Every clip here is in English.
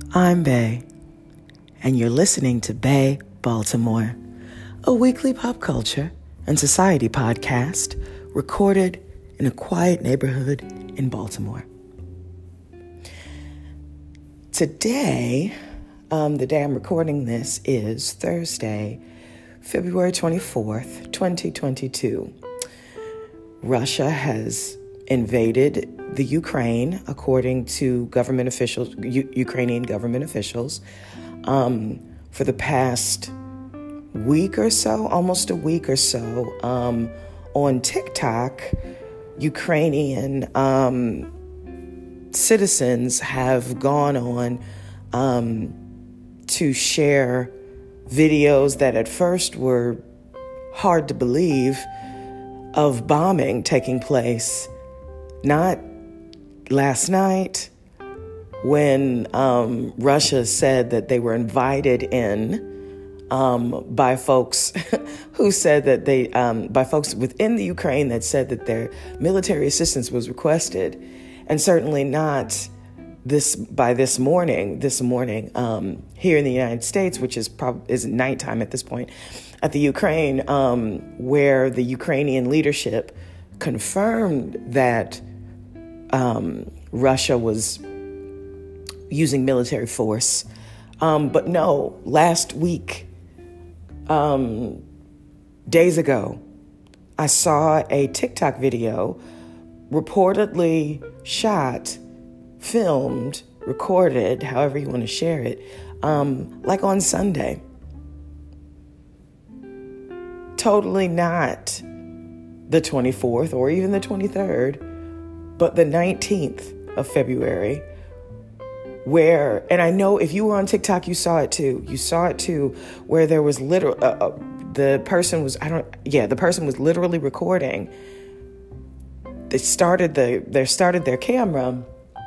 I'm Bay, and you're listening to Bay Baltimore, a weekly pop culture and society podcast recorded in a quiet neighborhood in Baltimore. Today, the day I'm recording this is Thursday, February 24th, 2022. Russia has invaded the Ukraine, according to government officials, Ukrainian government officials, for the past week or so, almost a week or so. On TikTok, Ukrainian citizens have gone on to share videos that at first were hard to believe of bombing taking place. Not last night when Russia said that they were invited in by folks who said that by folks within the Ukraine that said that their military assistance was requested, and certainly not this morning here in the United States, which is nighttime at this point, at the Ukraine, where the Ukrainian leadership confirmed that Russia was using military force. But no, last week, days ago, I saw a TikTok video reportedly shot, filmed, recorded, however you want to share it, like on Sunday. Totally not the 24th or even the 23rd, but the 19th of February, where, and I know if you were on TikTok, you saw it too, where there was the person was literally recording. They started their camera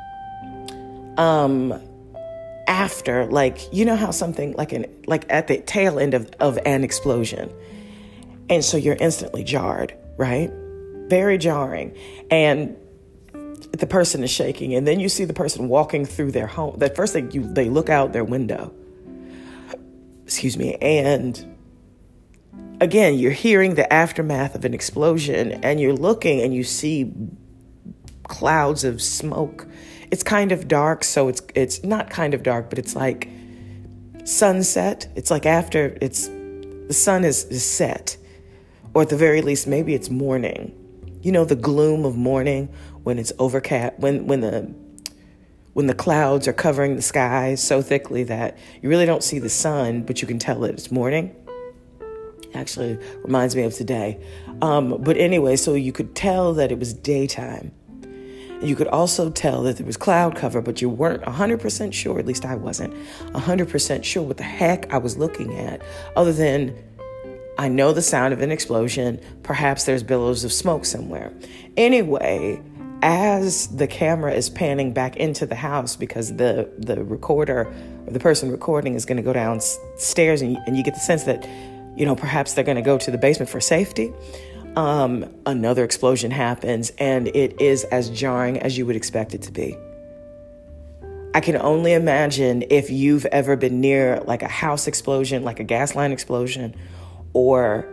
after, like, you know how something like at the tail end of an explosion. And so you're instantly jarred, right? Very jarring. And the person is shaking. And then you see the person walking through their home. That first thing, they look out their window. Excuse me. And again, you're hearing the aftermath of an explosion. And you're looking and you see clouds of smoke. It's kind of dark. So it's not kind of dark, but it's like sunset. It's like after the sun is set. Or at the very least, maybe it's morning. You know, the gloom of morning when it's overcast, when the clouds are covering the sky so thickly that you really don't see the sun, but you can tell that it's morning. Actually, reminds me of today. But anyway, so you could tell that it was daytime. You could also tell that there was cloud cover, but you weren't 100% sure, at least I wasn't 100% sure what the heck I was looking at, other than I know the sound of an explosion. Perhaps there's billows of smoke somewhere. Anyway, as the camera is panning back into the house, because the recorder or the person recording is going to go downstairs, and you get the sense that, you know, perhaps they're going to go to the basement for safety. Another explosion happens, and it is as jarring as you would expect it to be. I can only imagine if you've ever been near like a house explosion, like a gas line explosion, or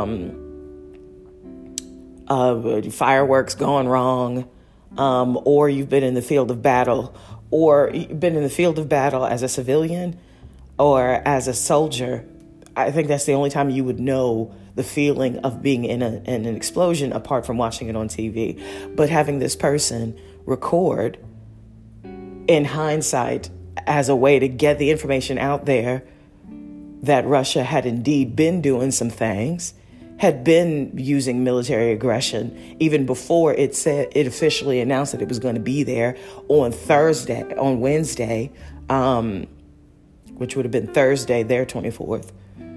fireworks gone wrong, or you've been in the field of battle, or you've been in the field of battle as a civilian or as a soldier. I think that's the only time you would know the feeling of being in an explosion, apart from watching it on TV. But having this person record, in hindsight, as a way to get the information out there that Russia had indeed been doing some things, had been using military aggression even before it officially announced that it was going to be there on Wednesday, which would have been Thursday, their 24th.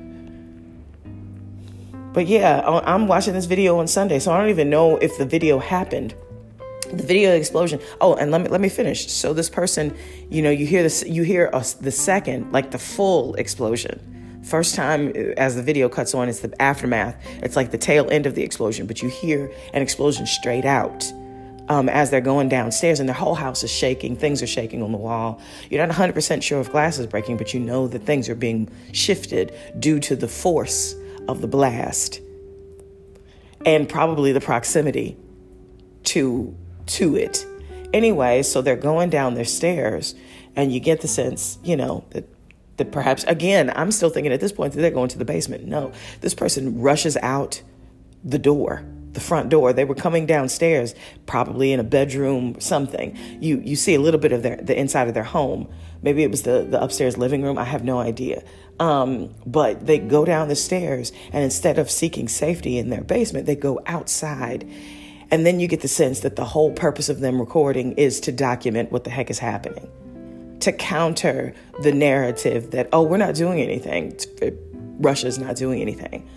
But yeah, I'm watching this video on Sunday, so I don't even know if the video happened. The video explosion. Oh, and let me finish. So this person, you know, you hear the second, like the full explosion. First time as the video cuts on, it's the aftermath. It's like the tail end of the explosion, but you hear an explosion straight out. as they're going downstairs, and their whole house is shaking. Things are shaking on the wall. You're not 100% sure if glass is breaking, but you know that things are being shifted due to the force of the blast and probably the proximity to it. Anyway, so they're going down their stairs, and you get the sense, that perhaps, again, I'm still thinking at this point that they're going to the basement. No, this person rushes out the front door. They were coming downstairs, probably in a bedroom, something. You see a little bit of the inside of their home. Maybe it was the upstairs living room. I have no idea. But they go down the stairs, and instead of seeking safety in their basement, they go outside. And then you get the sense that the whole purpose of them recording is to document what the heck is happening, to counter the narrative that, we're not doing anything. Russia's not doing anything.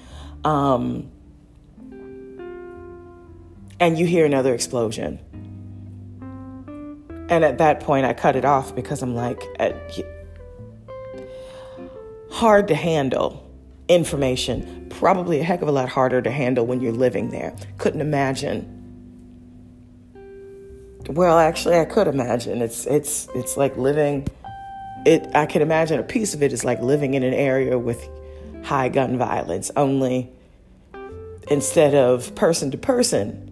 And you hear another explosion. And at that point, I cut it off because I'm like, hard to handle information. Probably a heck of a lot harder to handle when you're living there. Couldn't imagine. Well, actually, I could imagine. It's like living. I can imagine a piece of it is like living in an area with high gun violence. Only instead of person to person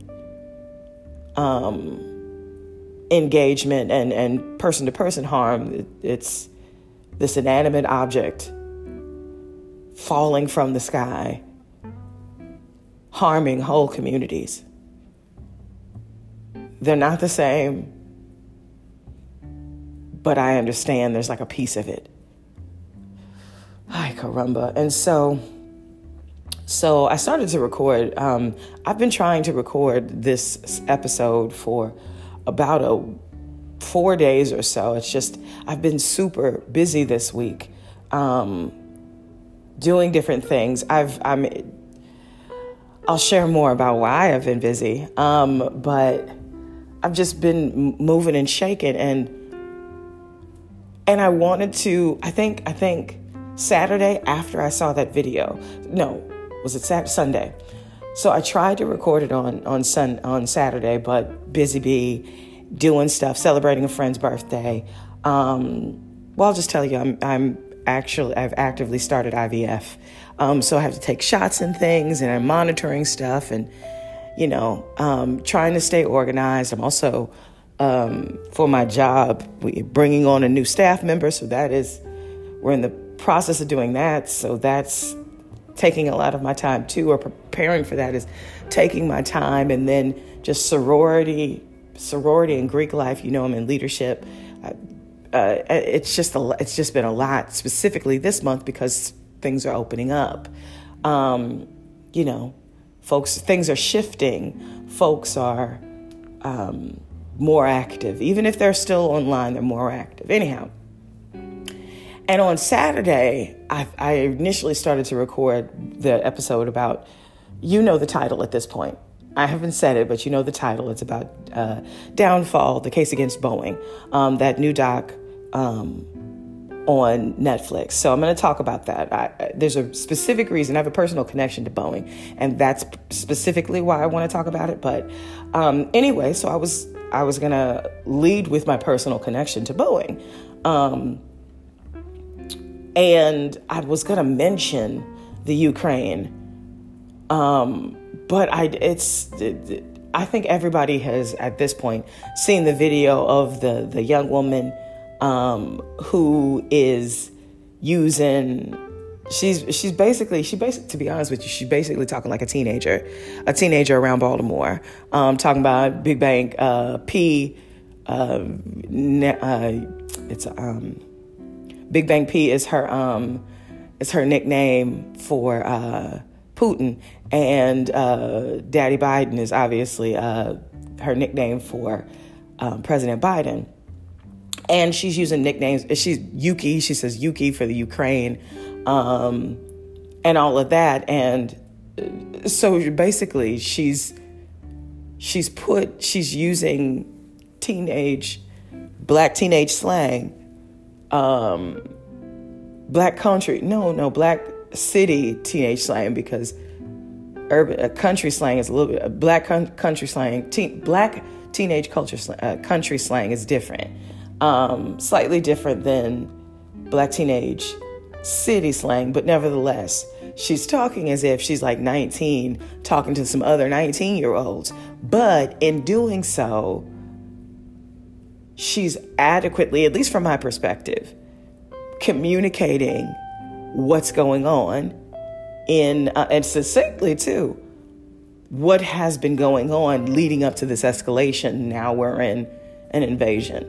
engagement and person to person harm, it's this inanimate object falling from the sky, harming whole communities. They're not the same, but I understand there's like a piece of it. Ay, caramba. And so I started to record. I've been trying to record this episode for about 4 days or so. It's just, I've been super busy this week, doing different things. I'll share more about why I've been busy. But I've just been moving and shaking, and I wanted to, I think Saturday after I saw that video, was it Sunday? So I tried to record it on Saturday, but busy bee, doing stuff, celebrating a friend's birthday. I'll just tell you, I've actively started IVF. So I have to take shots and things, and I'm monitoring stuff, and trying to stay organized. I'm also, for my job, we're bringing on a new staff member. So we're in the process of doing that. So that's taking a lot of my time too, or preparing for that is taking my time. And then just sorority and Greek life, I'm in leadership. It's just been a lot, specifically this month, because things are opening up. Things are shifting. Folks are more active. Even if they're still online, they're more active. Anyhow. And on Saturday, I initially started to record the episode about, the title at this point. I haven't said it, but the title. It's about Downfall, the case against Boeing, that new doc on Netflix. So I'm going to talk about that. There's a specific reason. I have a personal connection to Boeing, and that's specifically why I want to talk about it. But anyway, so I was going to lead with my personal connection to Boeing. And I was going to mention the Ukraine. But I think everybody has, at this point, seen the video of the young woman who is using, she's basically, to be honest with you, she's basically talking like a teenager around Baltimore, talking about Big Bang P. Big Bang P is her nickname for Putin, and Daddy Biden is obviously her nickname for President Biden. And she's using nicknames. She's Yuki. She says Yuki for the Ukraine, and all of that. And so basically, she's using black teenage slang, black city teenage slang, because country slang is a little bit black country slang. Black teenage country slang is different. Slightly different than Black teenage city slang, but nevertheless, she's talking as if she's like 19, talking to some other 19-year-olds. But in doing so, she's adequately, at least from my perspective, communicating what's going on and succinctly too, what has been going on leading up to this escalation. Now we're in an invasion.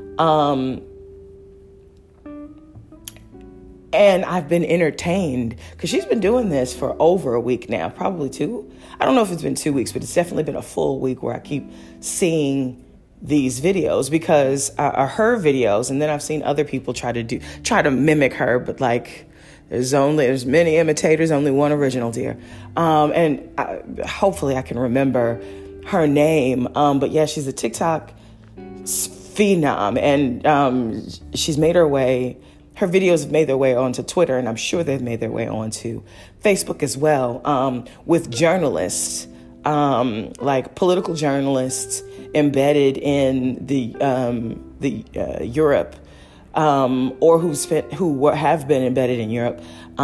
And I've been entertained because she's been doing this for over a week now, probably 2. I don't know if it's been 2 weeks, but it's definitely been a full week where I keep seeing these videos because her videos, and then I've seen other people try to mimic her, but like there's many imitators, only one original, dear. Hopefully I can remember her name. But yeah, she's a TikTok phenom, and she's made her way. Her videos have made their way onto Twitter, and I'm sure they've made their way onto Facebook as well, with journalists, like political journalists embedded in the Europe, or who have been embedded in Europe,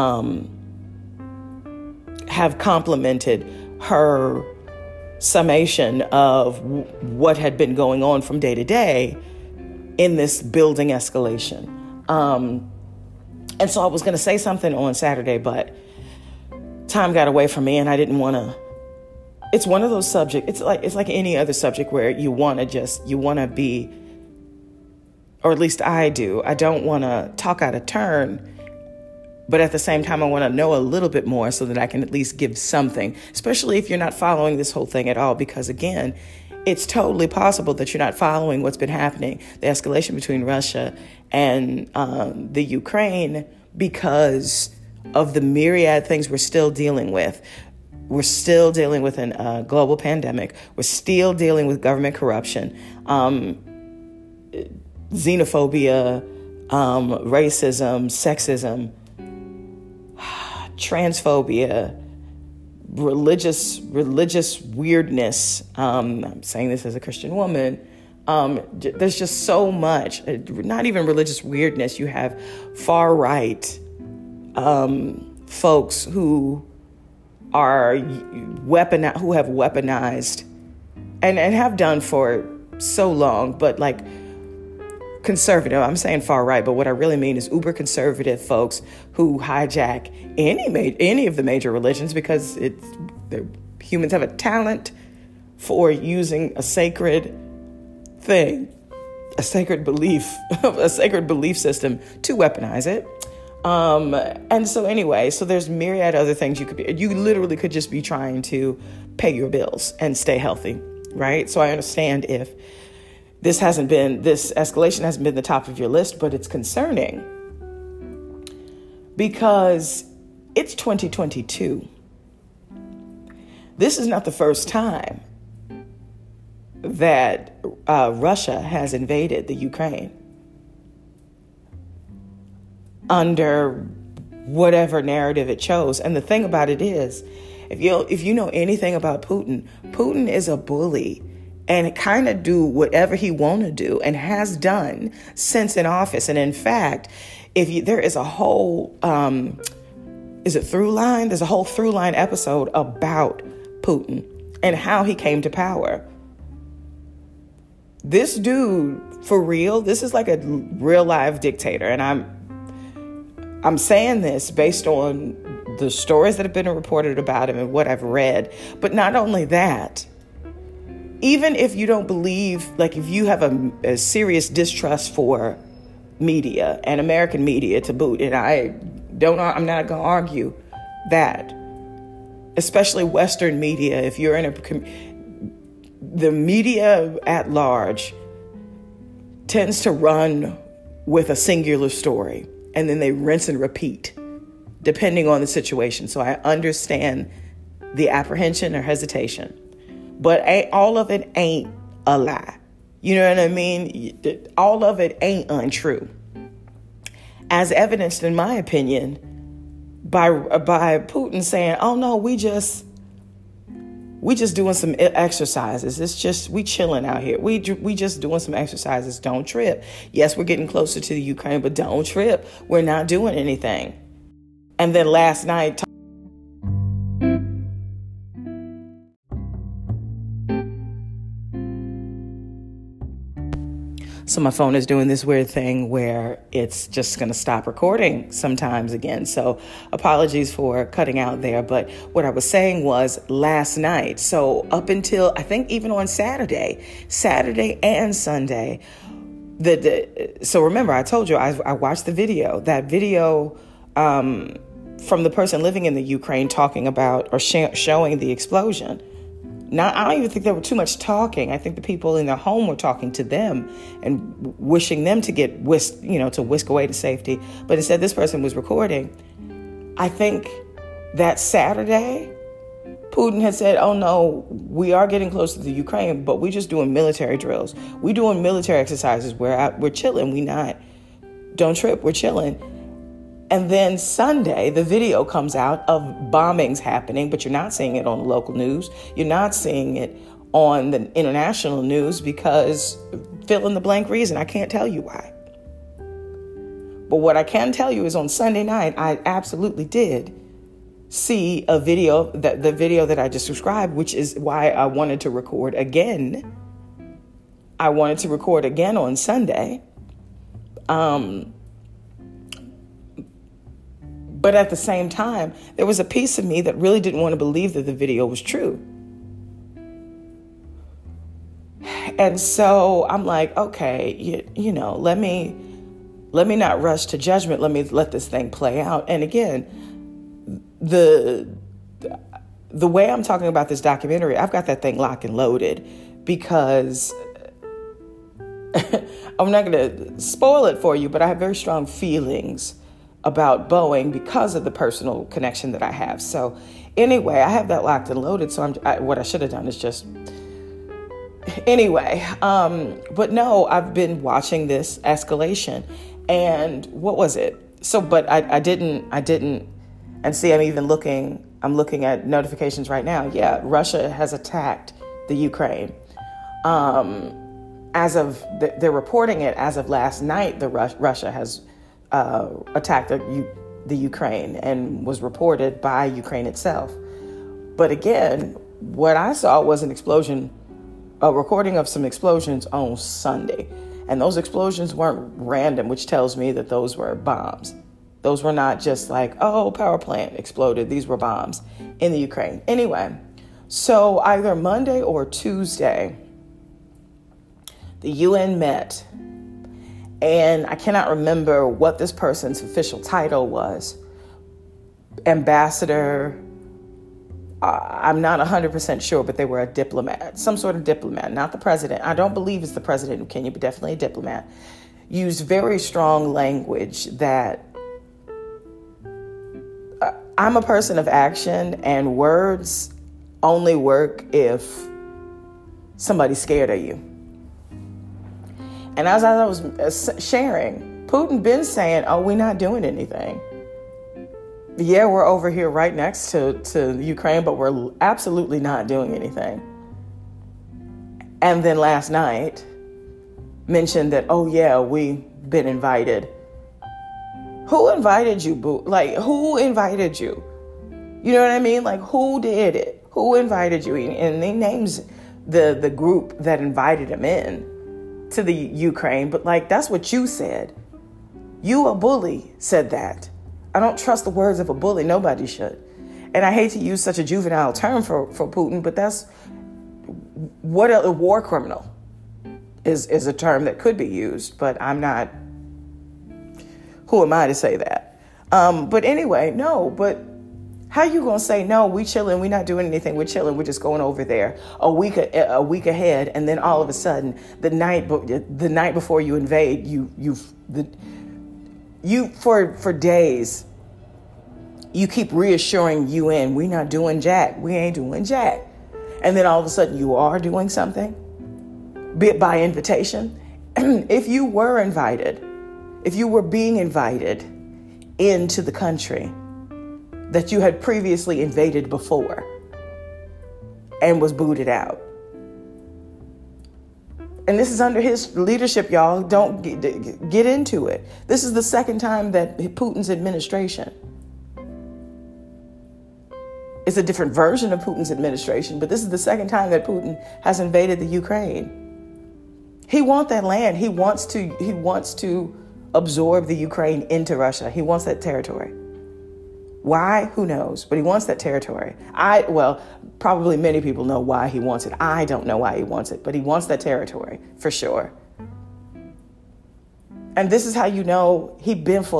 have complimented her summation of what had been going on from day to day in this building escalation. And so I was going to say something on Saturday, but time got away from me and I didn't want to. It's one of those subjects. It's like any other subject where you want to be, or at least I do. I don't want to talk out of turn, but at the same time, I want to know a little bit more so that I can at least give something, especially if you're not following this whole thing at all, because again, it's totally possible that you're not following what's been happening, the escalation between Russia and the Ukraine, because of the myriad things we're still dealing with. We're still dealing with a global pandemic. We're still dealing with government corruption, xenophobia, racism, sexism, transphobia, religious weirdness. I'm saying this as a Christian woman. There's just so much, not even religious weirdness. You have far right folks who have weaponized and have done for so long, but like conservative, I'm saying far right, but what I really mean is uber conservative folks who hijack any of the major religions because humans have a talent for using a sacred thing, a sacred belief system to weaponize it. And so anyway, so there's myriad other things you literally could just be trying to pay your bills and stay healthy, right? So I understand if this escalation hasn't been the top of your list, but it's concerning because it's 2022. This is not the first time that Russia has invaded the Ukraine under whatever narrative it chose. And the thing about it is, if you know anything about Putin is a bully and kind of do whatever he want to do and has done since in office. And in fact, there is a whole, through line? There's a whole through line episode about Putin and how he came to power. This dude, for real, this is like a real live dictator. And I'm saying this based on the stories that have been reported about him and what I've read. But not only that, even if you don't believe, like if you have a serious distrust for media and American media to boot, and I'm not going to argue that, especially Western media, if you're the media at large tends to run with a singular story and then they rinse and repeat depending on the situation. So I understand the apprehension or hesitation. But all of it ain't a lie. You know what I mean? All of it ain't untrue. As evidenced, in my opinion, by Putin saying, "Oh no, we we just doing some exercises. It's just, we chilling out here. We just doing some exercises. Don't trip. Yes, we're getting closer to the Ukraine, but don't trip. We're not doing anything. And then last night, so my phone is doing this weird thing where it's just going to stop recording sometimes again. So apologies for cutting out there. But what I was saying was last night. So up until I think even on Saturday and Sunday, so remember, I told you I watched the video, that video from the person living in the Ukraine talking about or showing the explosion. Now, I don't even think there were too much talking. I think the people in their home were talking to them and wishing them to get to whisk away to safety. But instead, this person was recording. I think that Saturday, Putin had said, oh, no, we are getting close to the Ukraine, but we're just doing military drills. We're doing military exercises. We're chilling. Don't trip. We're chilling. And then Sunday, the video comes out of bombings happening, but you're not seeing it on the local news. You're not seeing it on the international news because fill in the blank reason. I can't tell you why. But what I can tell you is on Sunday night, I absolutely did see a video, the video that I just described, which is why I wanted to record again. I wanted to record again on Sunday. But at the same time, there was a piece of me that really didn't want to believe that the video was true. And so I'm like, okay, let me not rush to judgment. Let me let this thing play out. And again, the way I'm talking about this documentary, I've got that thing locked and loaded because I'm not going to spoil it for you, but I have very strong feelings about Boeing because of the personal connection that I have. So anyway, I have that locked and loaded. So what I should have done is just, anyway. But no, I've been watching this escalation and what was it? So, but I didn't, and see, I'm looking at notifications right now. Yeah. Russia has attacked the Ukraine. They're reporting it as of last night, Russia has attacked the Ukraine and was reported by Ukraine itself. But again, what I saw was a recording of some explosions on Sunday. And those explosions weren't random, which tells me that those were bombs. Those were not just like, oh, power plant exploded. These were bombs in the Ukraine. Anyway, so either Monday or Tuesday, the UN met. And I cannot remember what this person's official title was. Ambassador, I'm not 100% sure, but they were a diplomat, some sort of diplomat, not the president. I don't believe it's the president of Kenya, but definitely a diplomat. Used very strong language that I'm a person of action and words only work if somebody's scared of you. And as I was sharing, Putin been saying, oh, we're not doing anything. Yeah, we're over here right next to Ukraine, but we're absolutely not doing anything. And then last night mentioned that, oh, yeah, we've been invited. Who invited you, boo? Like, who invited you? You know what I mean? Like, who did it? Who invited you? And he names the group that invited him in to the Ukraine, but like, that's what you said. You, a bully, said that. I don't trust the words of a bully. Nobody should. And I hate to use such a juvenile term for Putin, but that's what a war criminal is a term that could be used, but I'm not, who am I to say that? But anyway, no, but how you gonna say, no, we chilling, we not doing anything, we're chilling, we're just going over there a week ahead, and then all of a sudden, the night before you invade, for days, you keep reassuring UN, we not doing jack, we ain't doing jack, and then all of a sudden you are doing something, be it by invitation. If you were invited, if you were being invited into the country that you had previously invaded before, and was booted out. And this is under his leadership, y'all. Don't get into it. This is the second time that Putin's administration, it's a different version of Putin's administration, but this is the second time that Putin has invaded the Ukraine. He wants that land. He wants to absorb the Ukraine into Russia. He wants that territory. Why? Who knows? But he wants that territory. Probably many people know why he wants it. I don't know why he wants it, but he wants that territory for sure. And this is how you know he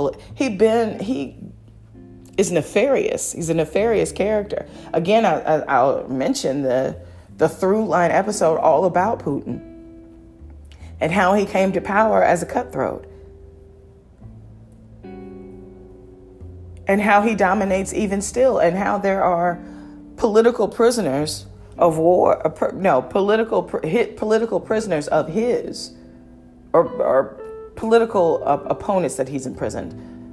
is nefarious. He's a nefarious character. Again, I'll mention the through line episode all about Putin and how he came to power as a cutthroat. And how he dominates even still, and how there are political prisoners of war, political prisoners of his, or political opponents that he's imprisoned.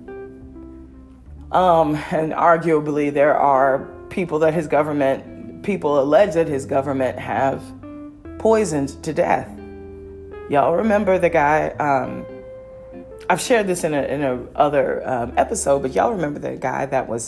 And arguably there are people allege that his government have poisoned to death. Y'all remember the guy, I've shared this in a other episode, but y'all remember the guy that was,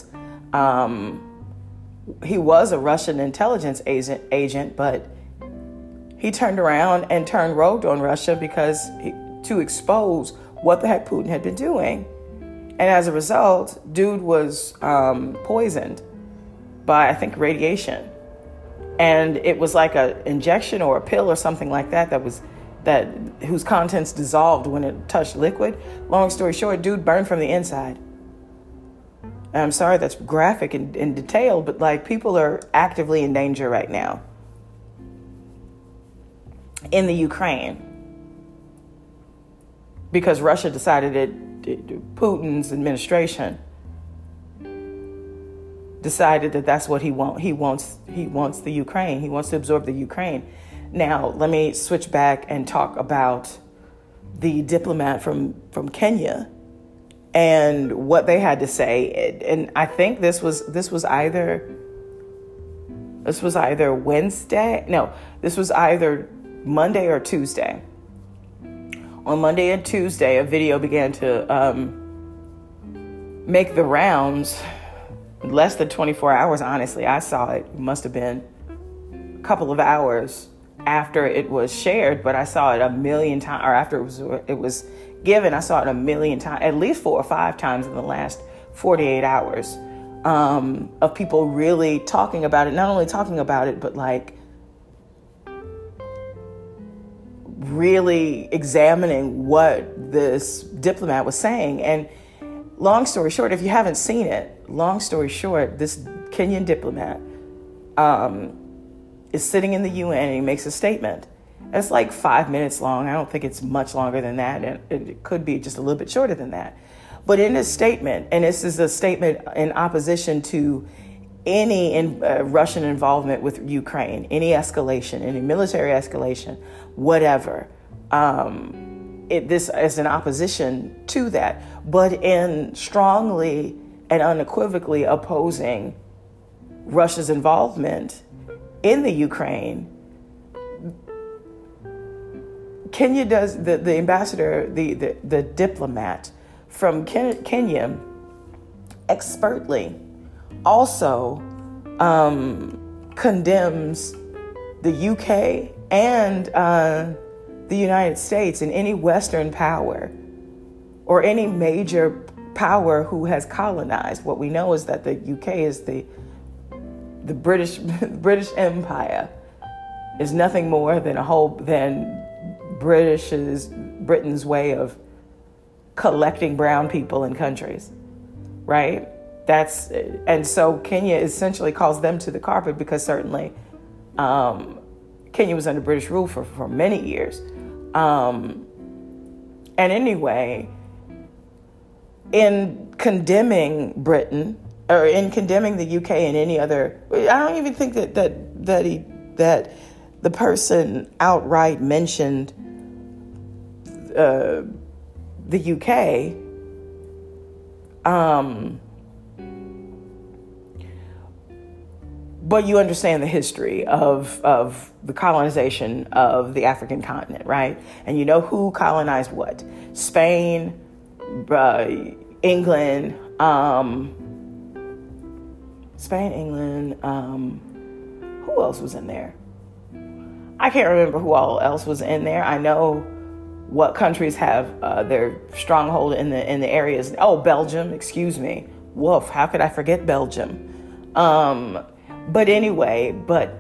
he was a Russian intelligence agent, but he turned around and turned rogue on Russia to expose what the heck Putin had been doing. And as a result, dude was poisoned by, I think, radiation. And it was like an injection or a pill or something like that whose contents dissolved when it touched liquid. Long story short, dude burned from the inside. And I'm sorry that's graphic and detailed, but like, people are actively in danger right now in the Ukraine because Russia Putin's administration decided that that's what he wants. He wants the Ukraine. He wants to absorb the Ukraine. Now, let me switch back and talk about the diplomat from Kenya and what they had to say. And I think this was either Wednesday. No, this was either Monday or Tuesday. On Monday and Tuesday, a video began to make the rounds. Less than 24 hours, honestly. I saw it. It must have been a couple of hours after it was shared, but I saw it a million times, or after it was given, I saw it a million times, at least 4 or 5 times in the last 48 hours, of people really talking about it. Not only talking about it, but like really examining what this diplomat was saying. And long story short, if you haven't seen it, this Kenyan diplomat is sitting in the UN and he makes a statement. It's like 5 minutes long. I don't think it's much longer than that. And it could be just a little bit shorter than that. But in his statement, and this is a statement in opposition to any Russian involvement with Ukraine, any escalation, any military escalation, whatever. This is an opposition to that, but in strongly and unequivocally opposing Russia's involvement in the Ukraine. Kenya does, the ambassador, the diplomat from Kenya expertly also condemns the UK and the United States and any Western power or any major power who has colonized. What we know is that the UK is the British Empire is nothing more than Britain's way of collecting brown people in countries, right? And so Kenya essentially calls them to the carpet because certainly Kenya was under British rule for many years. And anyway, in condemning Britain or in condemning the UK and any other, I don't even think that the person outright mentioned the UK. but you understand the history of the colonization of the African continent, right? And you know who colonized what? Spain, England, who else was in there? I can't remember who all else was in there. I know what countries have their stronghold in the areas. Oh, Belgium, excuse me. Woof, how could I forget Belgium? But anyway,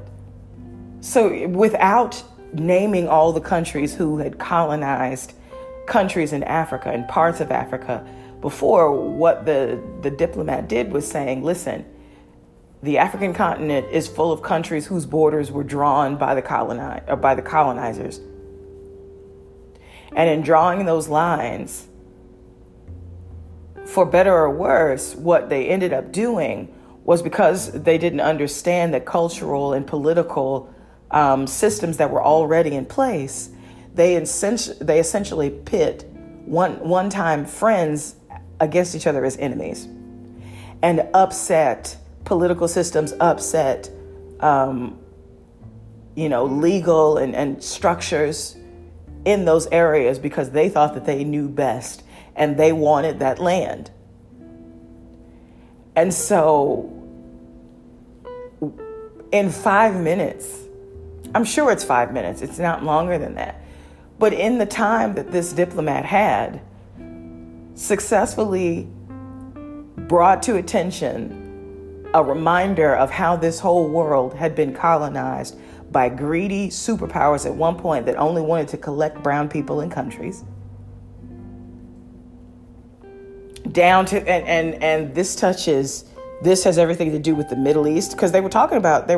so without naming all the countries who had colonized countries in Africa and parts of Africa before, what the diplomat did was saying, listen, the African continent is full of countries whose borders were drawn by the colonizers. And in drawing those lines, for better or worse, what they ended up doing was, because they didn't understand the cultural and political systems that were already in place, they essentially pit one-time friends against each other as enemies, and upset political systems, upset legal and structures in those areas, because they thought that they knew best and they wanted that land. And so in 5 minutes, I'm sure it's 5 minutes, it's not longer than that, but in the time that this diplomat had, successfully brought to attention a reminder of how this whole world had been colonized by greedy superpowers at one point that only wanted to collect brown people in countries. Down to, and this has everything to do with the Middle East, because they were talking about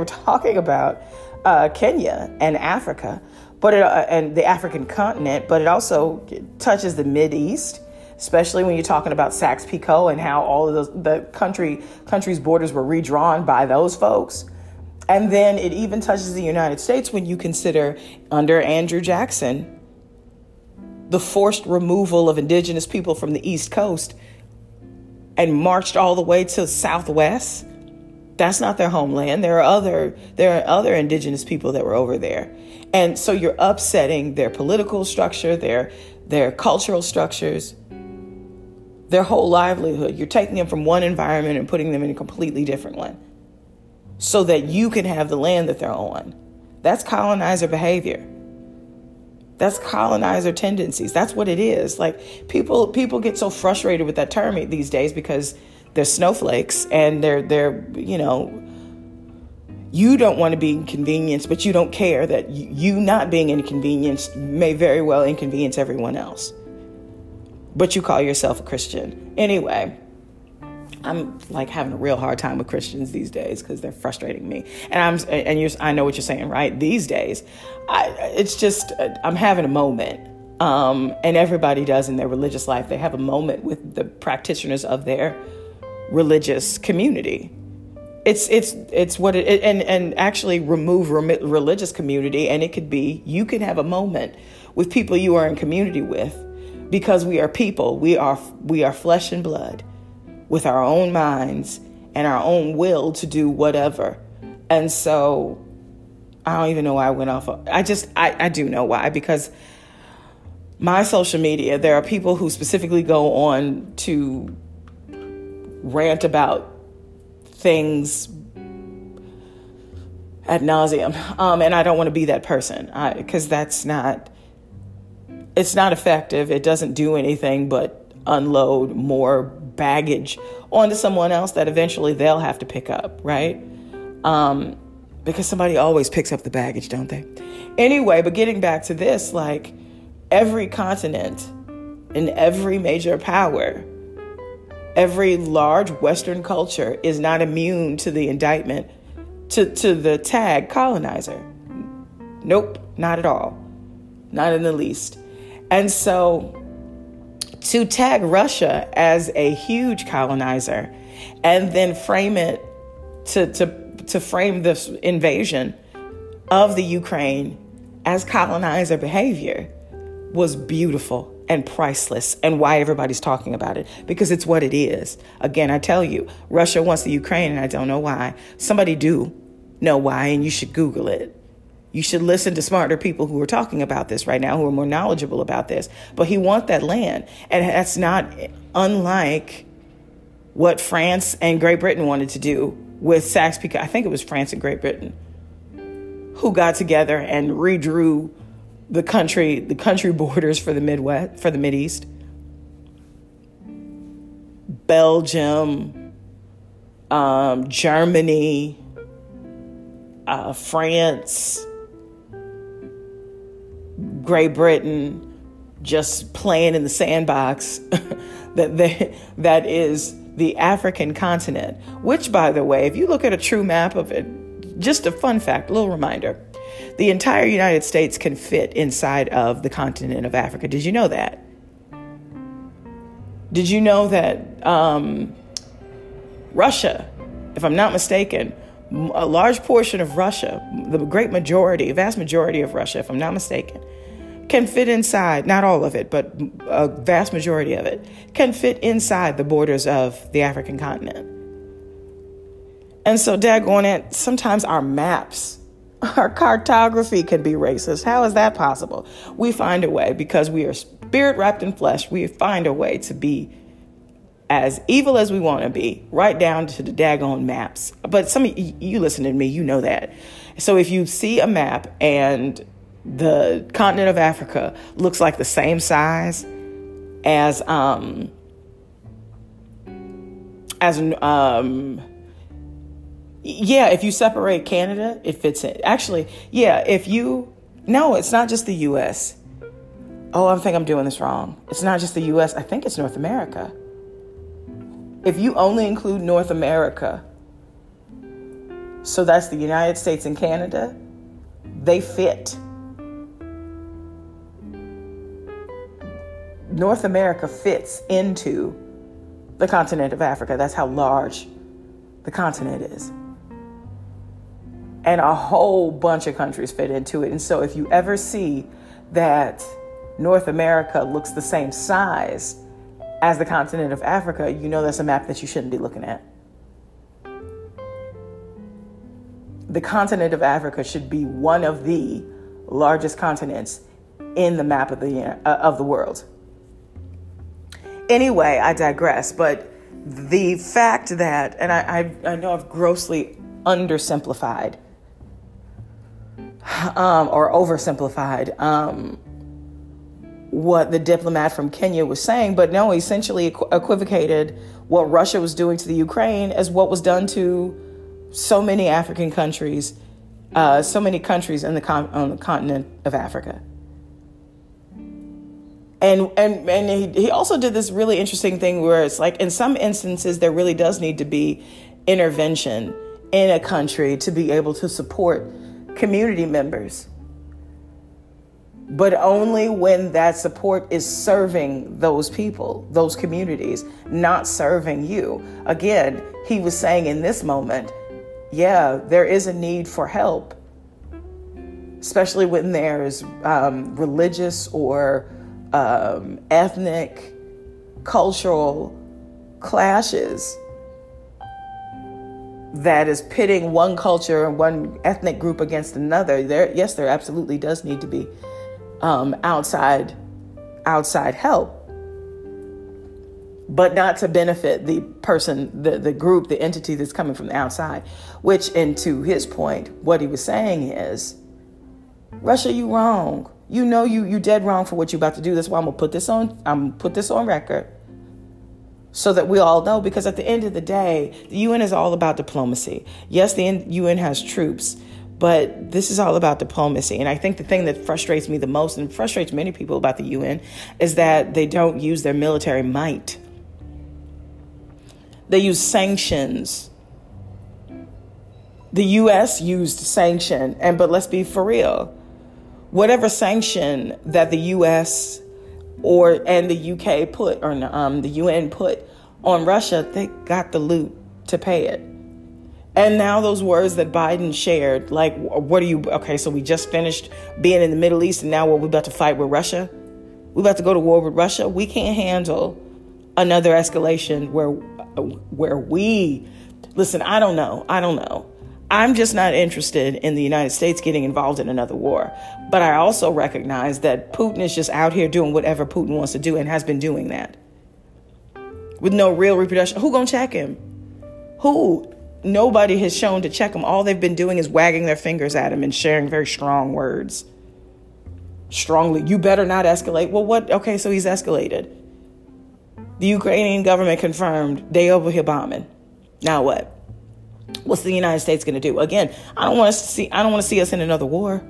Kenya and Africa, and the African continent, but it also touches the Mideast, especially when you're talking about Sykes-Picot and how all of the country's borders were redrawn by those folks. And then it even touches the United States when you consider, under Andrew Jackson, the forced removal of indigenous people from the East Coast and marched all the way to Southwest. That's not their homeland. There are other indigenous people that were over there. And so you're upsetting their political structure, their cultural structures, their whole livelihood. You're taking them from one environment and putting them in a completely different one so that you can have the land that they're on. That's colonizer behavior. That's colonizer tendencies. That's what it is. Like, people get so frustrated with that term these days because they're snowflakes and they're you don't want to be inconvenienced, but you don't care that you not being inconvenienced may very well inconvenience everyone else. But you call yourself a Christian. Anyway, I'm like having a real hard time with Christians these days because they're frustrating me. And I know what you're saying, right? These days, I'm having a moment. And everybody does in their religious life. They have a moment with the practitioners of their religious community. It's what it, and actually remove religious community. And it could be, you can have a moment with people you are in community with, because we are people. We are flesh and blood with our own minds and our own will to do whatever. And so I don't even know why I went off. I do know why, because my social media, there are people who specifically go on to rant about things ad nauseum. And I don't want to be that person, because it's not effective. It doesn't do anything but unload more baggage onto someone else that eventually they'll have to pick up, right? Because somebody always picks up the baggage, don't they? Anyway, but getting back to this, like, every continent and every major power, every large Western culture is not immune to the indictment, to the tag colonizer. Nope, not at all. Not in the least. And so to tag Russia as a huge colonizer and then frame it to frame this invasion of the Ukraine as colonizer behavior was beautiful and priceless, and why everybody's talking about it, because it's what it is. Again, I tell you, Russia wants the Ukraine, and I don't know why. Somebody do. know why, and you should Google it. You should listen to smarter people who are talking about this right now, who are more knowledgeable about this. But he wants that land. And that's not unlike what France and Great Britain wanted to do with Saxe-Picot. I think it was France and Great Britain who got together and redrew the country borders for the Midwest, for the Mideast. Belgium, Germany, France, Great Britain, just playing in the sandbox that is the African continent, which, by the way, if you look at a true map of it, just a fun fact, a little reminder, the entire United States can fit inside of the continent of Africa. Did you know that? Did you know that Russia, if I'm not mistaken, a large portion of Russia, vast majority of Russia, if I'm not mistaken, can fit inside, not all of it, but a vast majority of it, can fit inside the borders of the African continent. And so, daggone it, sometimes our maps, our cartography can be racist. How is that possible? We find a way, because we are spirit wrapped in flesh, we find a way to be as evil as we want to be, right down to the daggone maps. But some of you listen to me, you know that. So if you see a map and the continent of Africa looks like the same size as if you separate Canada, it fits in. Actually, no, it's not just the U.S. Oh, I think I'm doing this wrong. It's not just the U.S. I think it's North America. If you only include North America, so that's the United States and Canada, they fit. North America fits into the continent of Africa. That's how large the continent is. And a whole bunch of countries fit into it. And so if you ever see that North America looks the same size as the continent of Africa, you know that's a map that you shouldn't be looking at. The continent of Africa should be one of the largest continents in the map of the world. Anyway, I digress. But the fact that, and I know I've grossly undersimplified or oversimplified what the diplomat from Kenya was saying, but no, essentially equivocated what Russia was doing to the Ukraine as what was done to so many African countries, so many countries on the continent of Africa. And he also did this really interesting thing where it's like, in some instances, there really does need to be intervention in a country to be able to support community members, but only when that support is serving those people, those communities, not serving you. Again, he was saying in this moment, there is a need for help, especially when there's religious or ethnic, cultural clashes that is pitting one culture and one ethnic group against another. There absolutely does need to be outside help, but not to benefit the person, the group, the entity that's coming from the outside. Which, and to his point, what he was saying is, Russia, you wrong. You know you dead wrong for what you're about to do. That's why I'm gonna put this on record, so that we all know. Because at the end of the day, the UN is all about diplomacy. Yes, the UN has troops, but this is all about diplomacy. And I think the thing that frustrates me the most, and frustrates many people about the UN, is that they don't use their military might. They use sanctions. The U.S. used sanction, but let's be for real. Whatever sanction that the U.S. and the U.K. put, or the UN put on Russia, they got the loot to pay it. And now those words that Biden shared, like, so we just finished being in the Middle East, and now we're about to fight with Russia? We're about to go to war with Russia? We can't handle another escalation where we, listen, I don't know. I'm just not interested in the United States getting involved in another war. But I also recognize that Putin is just out here doing whatever Putin wants to do and has been doing that with no real repercussion. Who gonna check him? Who? Nobody has shown to check him. All they've been doing is wagging their fingers at him and sharing very strong words. Strongly, you better not escalate. Well, what? Okay, so he's escalated. The Ukrainian government confirmed they over here bombing. Now what? What's the United States going to do? Again, I don't want to see us in another war.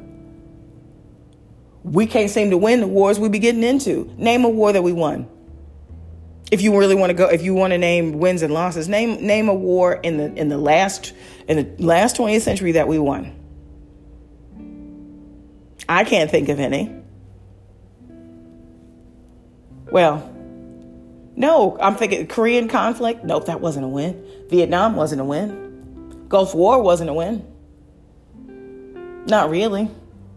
We can't seem to win the wars we be getting into. Name a war that we won. If you really want to go, if you want to name wins and losses, name a war in the last 20th century that we won. I can't think of any. Well, no, I'm thinking Korean conflict. Nope, that wasn't a win. Vietnam wasn't a win. Gulf War wasn't a win. Not really.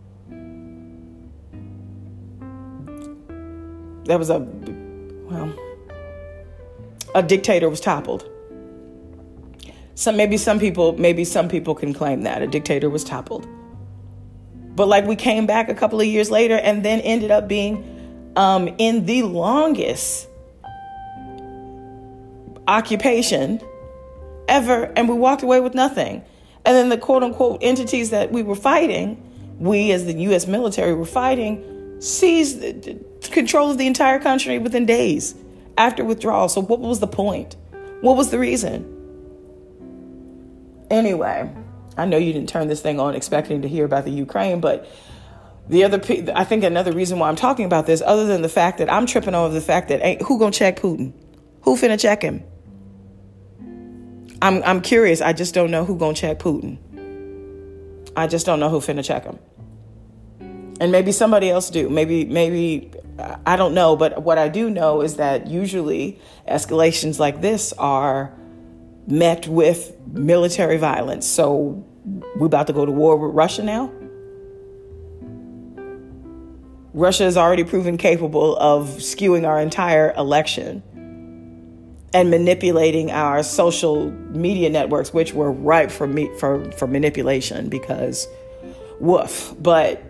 There was a dictator was toppled. Maybe some people can claim that a dictator was toppled. But like we came back a couple of years later and then ended up being in the longest occupation ever, and we walked away with nothing. And then the quote unquote entities that we were fighting, we as the U.S. military were fighting, seized control of the entire country within days after withdrawal. So what was the point? What was the reason? Anyway, I know you didn't turn this thing on expecting to hear about the Ukraine, but I think another reason why I'm talking about this, other than the fact that I'm tripping over the fact that who gonna check Putin? Who finna check him? I'm curious. I just don't know who gonna check Putin. I just don't know who finna check him. And maybe somebody else do. Maybe I don't know. But what I do know is that usually escalations like this are met with military violence. So we're about to go to war with Russia now. Russia has already proven capable of skewing our entire election and manipulating our social media networks, which were ripe for manipulation because woof. But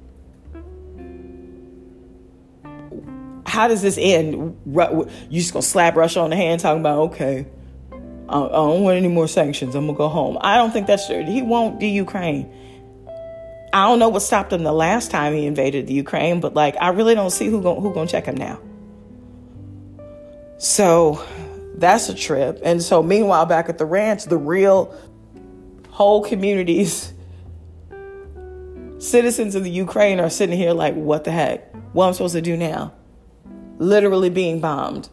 how does this end? You just gonna slap Russia on the hand talking about, okay, I don't want any more sanctions, I'm gonna go home. I don't think that's true. He won't do Ukraine. I don't know what stopped him the last time he invaded the Ukraine, but like I really don't see who gonna check him now. So that's a trip. And so meanwhile, back at the ranch, the real whole communities, citizens of the Ukraine are sitting here like, what the heck? What am I supposed to do now? Literally being bombed.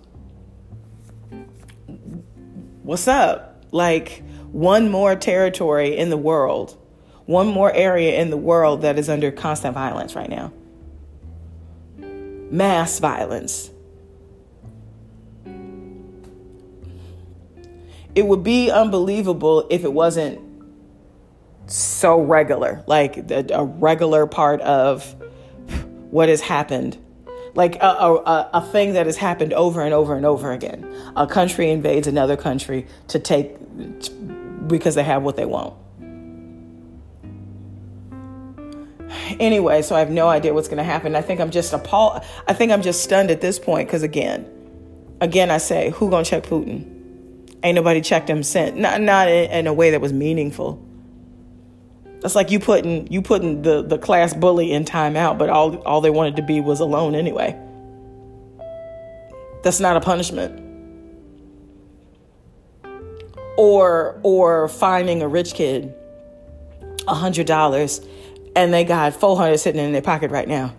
What's up? Like one more territory in the world, one more area in the world that is under constant violence right now. Mass violence. It would be unbelievable if it wasn't so regular, like a regular part of what has happened, like a thing that has happened over and over and over again. A country invades another country to take because they have what they want. Anyway, so I have no idea what's going to happen. I think I'm just appalled. I think I'm just stunned at this point because again, I say, who gonna check Putin? Ain't nobody checked him since. Not in a way that was meaningful. That's like you putting the class bully in timeout, but all they wanted to be was alone anyway. That's not a punishment. Or finding a rich kid $100 and they got $400 sitting in their pocket right now.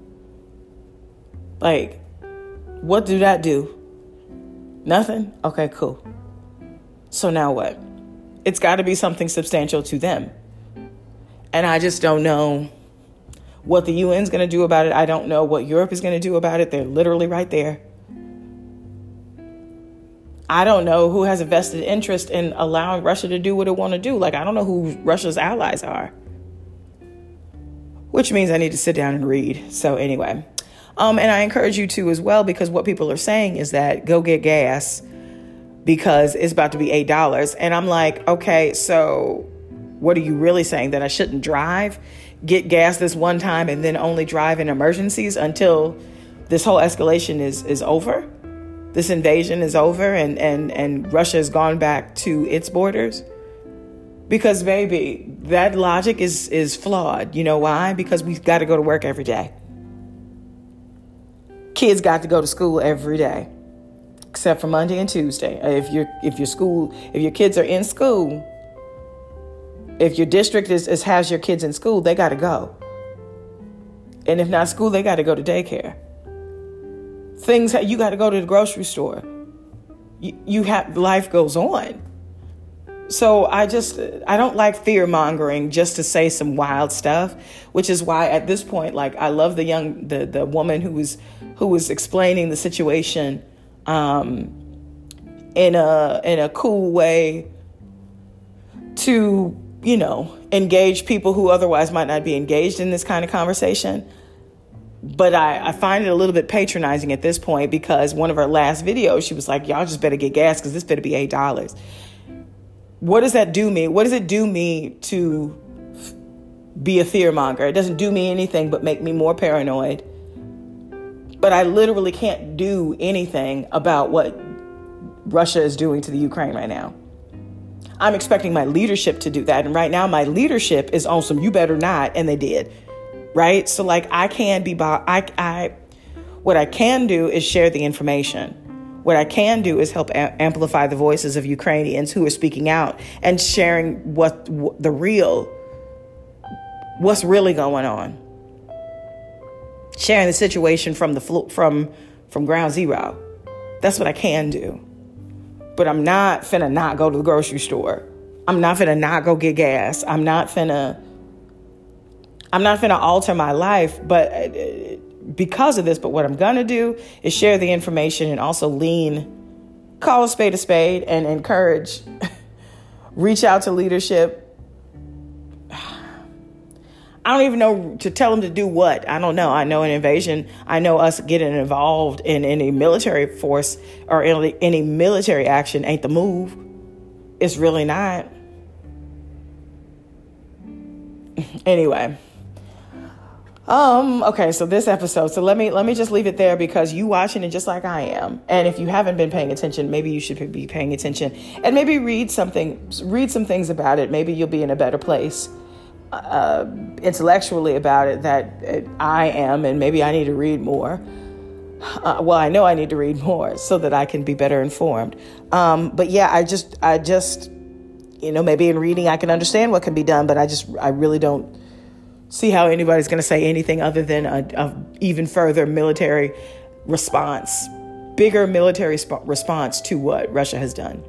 Like, what do that do? Nothing? Okay, cool. So now what? It's got to be something substantial to them. And I just don't know what the UN's going to do about it. I don't know what Europe is going to do about it. They're literally right there. I don't know who has a vested interest in allowing Russia to do what it want to do. Like, I don't know who Russia's allies are. Which means I need to sit down and read. So anyway, and I encourage you to as well, because what people are saying is that go get gas because it's about to be $8. And I'm like, okay, so What are you really saying? That I shouldn't drive, get gas this one time, and then only drive in emergencies until this whole escalation is over? This invasion is over and Russia has gone back to its borders? Because, baby, that logic is flawed. You know why? Because we've got to go to work every day. Kids got to go to school every day, except for Monday and Tuesday. If your kids are in school, if your district has your kids in school, they got to go. And if not school, they got to go to daycare. You got to go to the grocery store. Life goes on. So I don't like fear mongering just to say some wild stuff, which is why at this point, like, I love the woman who was explaining the situation in a cool way to, engage people who otherwise might not be engaged in this kind of conversation. But I find it a little bit patronizing at this point, because one of her last videos, she was like, y'all just better get gas because this better be $8. What does that do me? What does it do me to be a fear monger? It doesn't do me anything but make me more paranoid. But I literally can't do anything about what Russia is doing to the Ukraine right now. I'm expecting my leadership to do that. And right now my leadership is on some, you better not. And they did. Right? So like what I can do is share the information. What I can do is help amplify the voices of Ukrainians who are speaking out and sharing what's really going on. Sharing the situation from ground zero. That's what I can do. But I'm not finna not go to the grocery store. I'm not finna not go get gas. I'm not finna alter my life, but because of this. But what I'm going to do is share the information and also call a spade, and encourage, reach out to leadership. I don't even know to tell them to do what. I don't know. I know an invasion. I know us getting involved in any military force or any military action ain't the move. It's really not. Anyway. Okay, so this episode, so let me just leave it there, because you watching it just like I am. And if you haven't been paying attention, maybe you should be paying attention and maybe read some things about it. Maybe you'll be in a better place intellectually about it that I am, and maybe I need to read more. Well, I know I need to read more so that I can be better informed. But yeah, I just, maybe in reading I can understand what can be done, but I really don't see how anybody's going to say anything other than a even further military response, bigger military response to what Russia has done.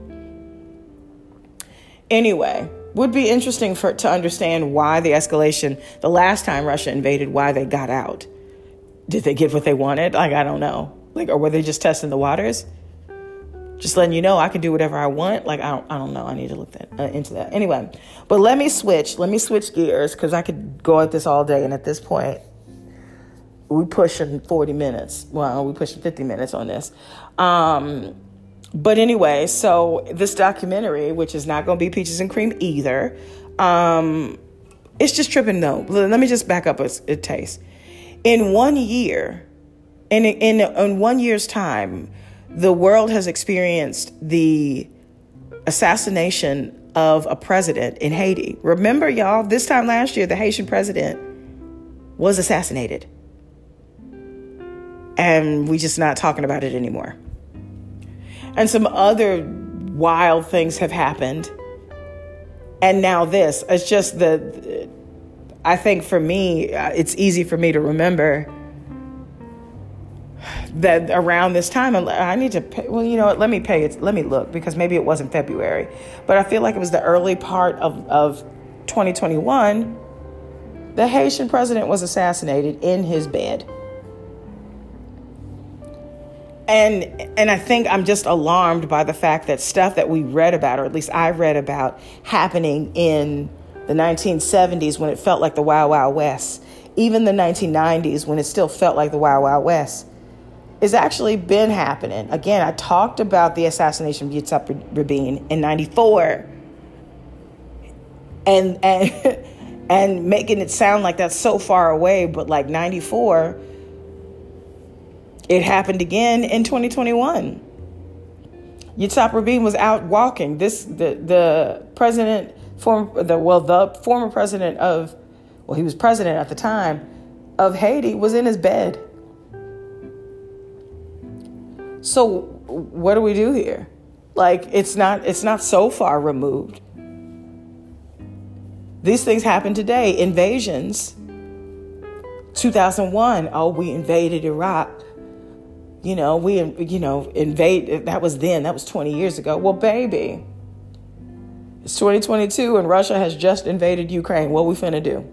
Anyway, would be interesting to understand why the escalation, the last time Russia invaded, why they got out. Did they get what they wanted? Like, I don't know. Like, or were they just testing the waters? Just letting you know I can do whatever I want. Like, I don't know. I need to look into that. Anyway, but let me switch gears, because I could go at this all day. And at this point, we pushing 40 minutes. Well, we pushing 50 minutes on this. But anyway, so this documentary, which is not going to be Peaches and Cream either, it's just tripping though. Let me just back up a taste. In 1 year, in 1 year's time, the world has experienced the assassination of a president in Haiti. Remember, y'all, this time last year, the Haitian president was assassinated. And we just not talking about it anymore. And some other wild things have happened. And now this. It's just I think for me, it's easy for me to remember that around this time, I need to pay, well, let me look, because maybe it wasn't February, but I feel like it was the early part of 2021, the Haitian president was assassinated in his bed. And I think I'm just alarmed by the fact that stuff that we read about, or at least I read about, happening in the 1970s when it felt like the Wild Wild West, even the 1990s when it still felt like the Wild Wild West, it's actually been happening. Again, I talked about the assassination of Yitzhak Rabin in 94. and and making it sound like that's so far away, but like 94, it happened again in 2021. Yitzhak Rabin was out walking. The former president of, well, he was president at the time of Haiti, was in his bed. So what do we do here? Like, it's not so far removed. These things happen today. Invasions. 2001. Oh, we invaded Iraq. We invade. That was then. That was 20 years ago. Well, baby, it's 2022 and Russia has just invaded Ukraine. What we finna do?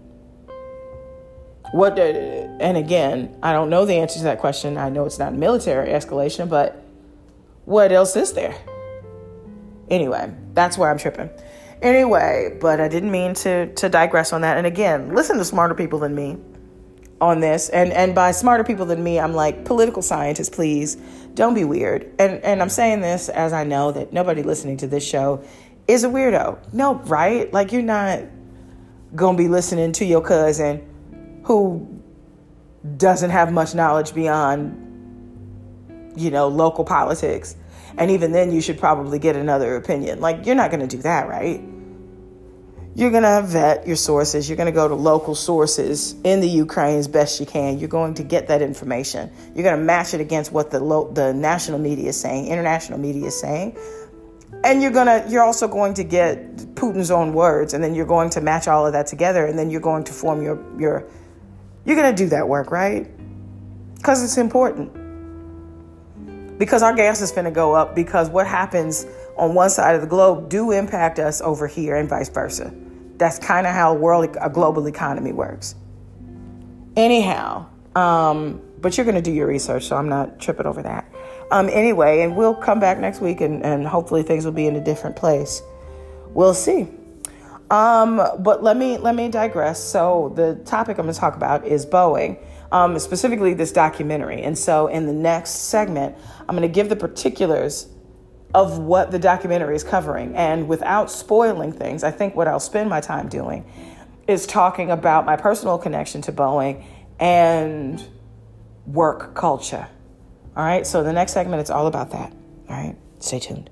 And again, I don't know the answer to that question. I know it's not military escalation, but what else is there? Anyway, that's where I'm tripping. Anyway, but I didn't mean to digress on that. And again, listen to smarter people than me on this. And by smarter people than me, I'm like, political scientists, please don't be weird. And I'm saying this as I know that nobody listening to this show is a weirdo. No, right? Like, you're not going to be listening to your cousin who doesn't have much knowledge beyond, local politics. And even then, you should probably get another opinion. Like, you're not going to do that, right? You're going to vet your sources. You're going to go to local sources in the Ukraine as best you can. You're going to get that information. You're going to match it against what the national media is saying, international media is saying. And you're also going to get Putin's own words, and then you're going to match all of that together, and then you're going to form you're going to do that work, right? Because it's important. Because our gas is finna go up, because what happens on one side of the globe do impact us over here and vice versa. That's kind of how a global economy works. Anyhow, but you're going to do your research, so I'm not tripping over that. Anyway, and we'll come back next week and hopefully things will be in a different place. We'll see. But let me digress. So the topic I'm going to talk about is Boeing, specifically this documentary. And so in the next segment, I'm going to give the particulars of what the documentary is covering. And without spoiling things, I think what I'll spend my time doing is talking about my personal connection to Boeing and work culture. All right. So the next segment, it's all about that. All right. Stay tuned.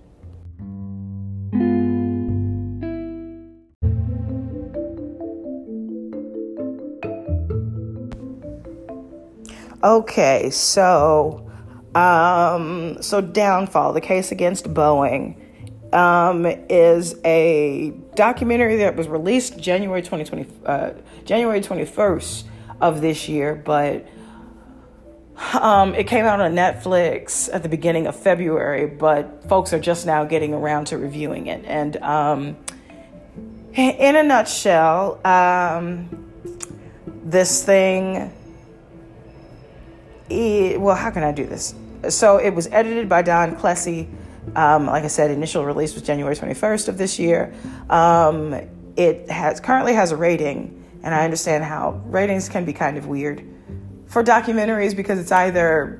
Okay, so Downfall, the case against Boeing, is a documentary that was released January 21st of this year, but it came out on Netflix at the beginning of February, but folks are just now getting around to reviewing it. And in a nutshell, this thing... how can I do this? So it was edited by Don Clessie. Like I said, initial release was January 21st of this year. It currently has a rating, and I understand how ratings can be kind of weird for documentaries because it's either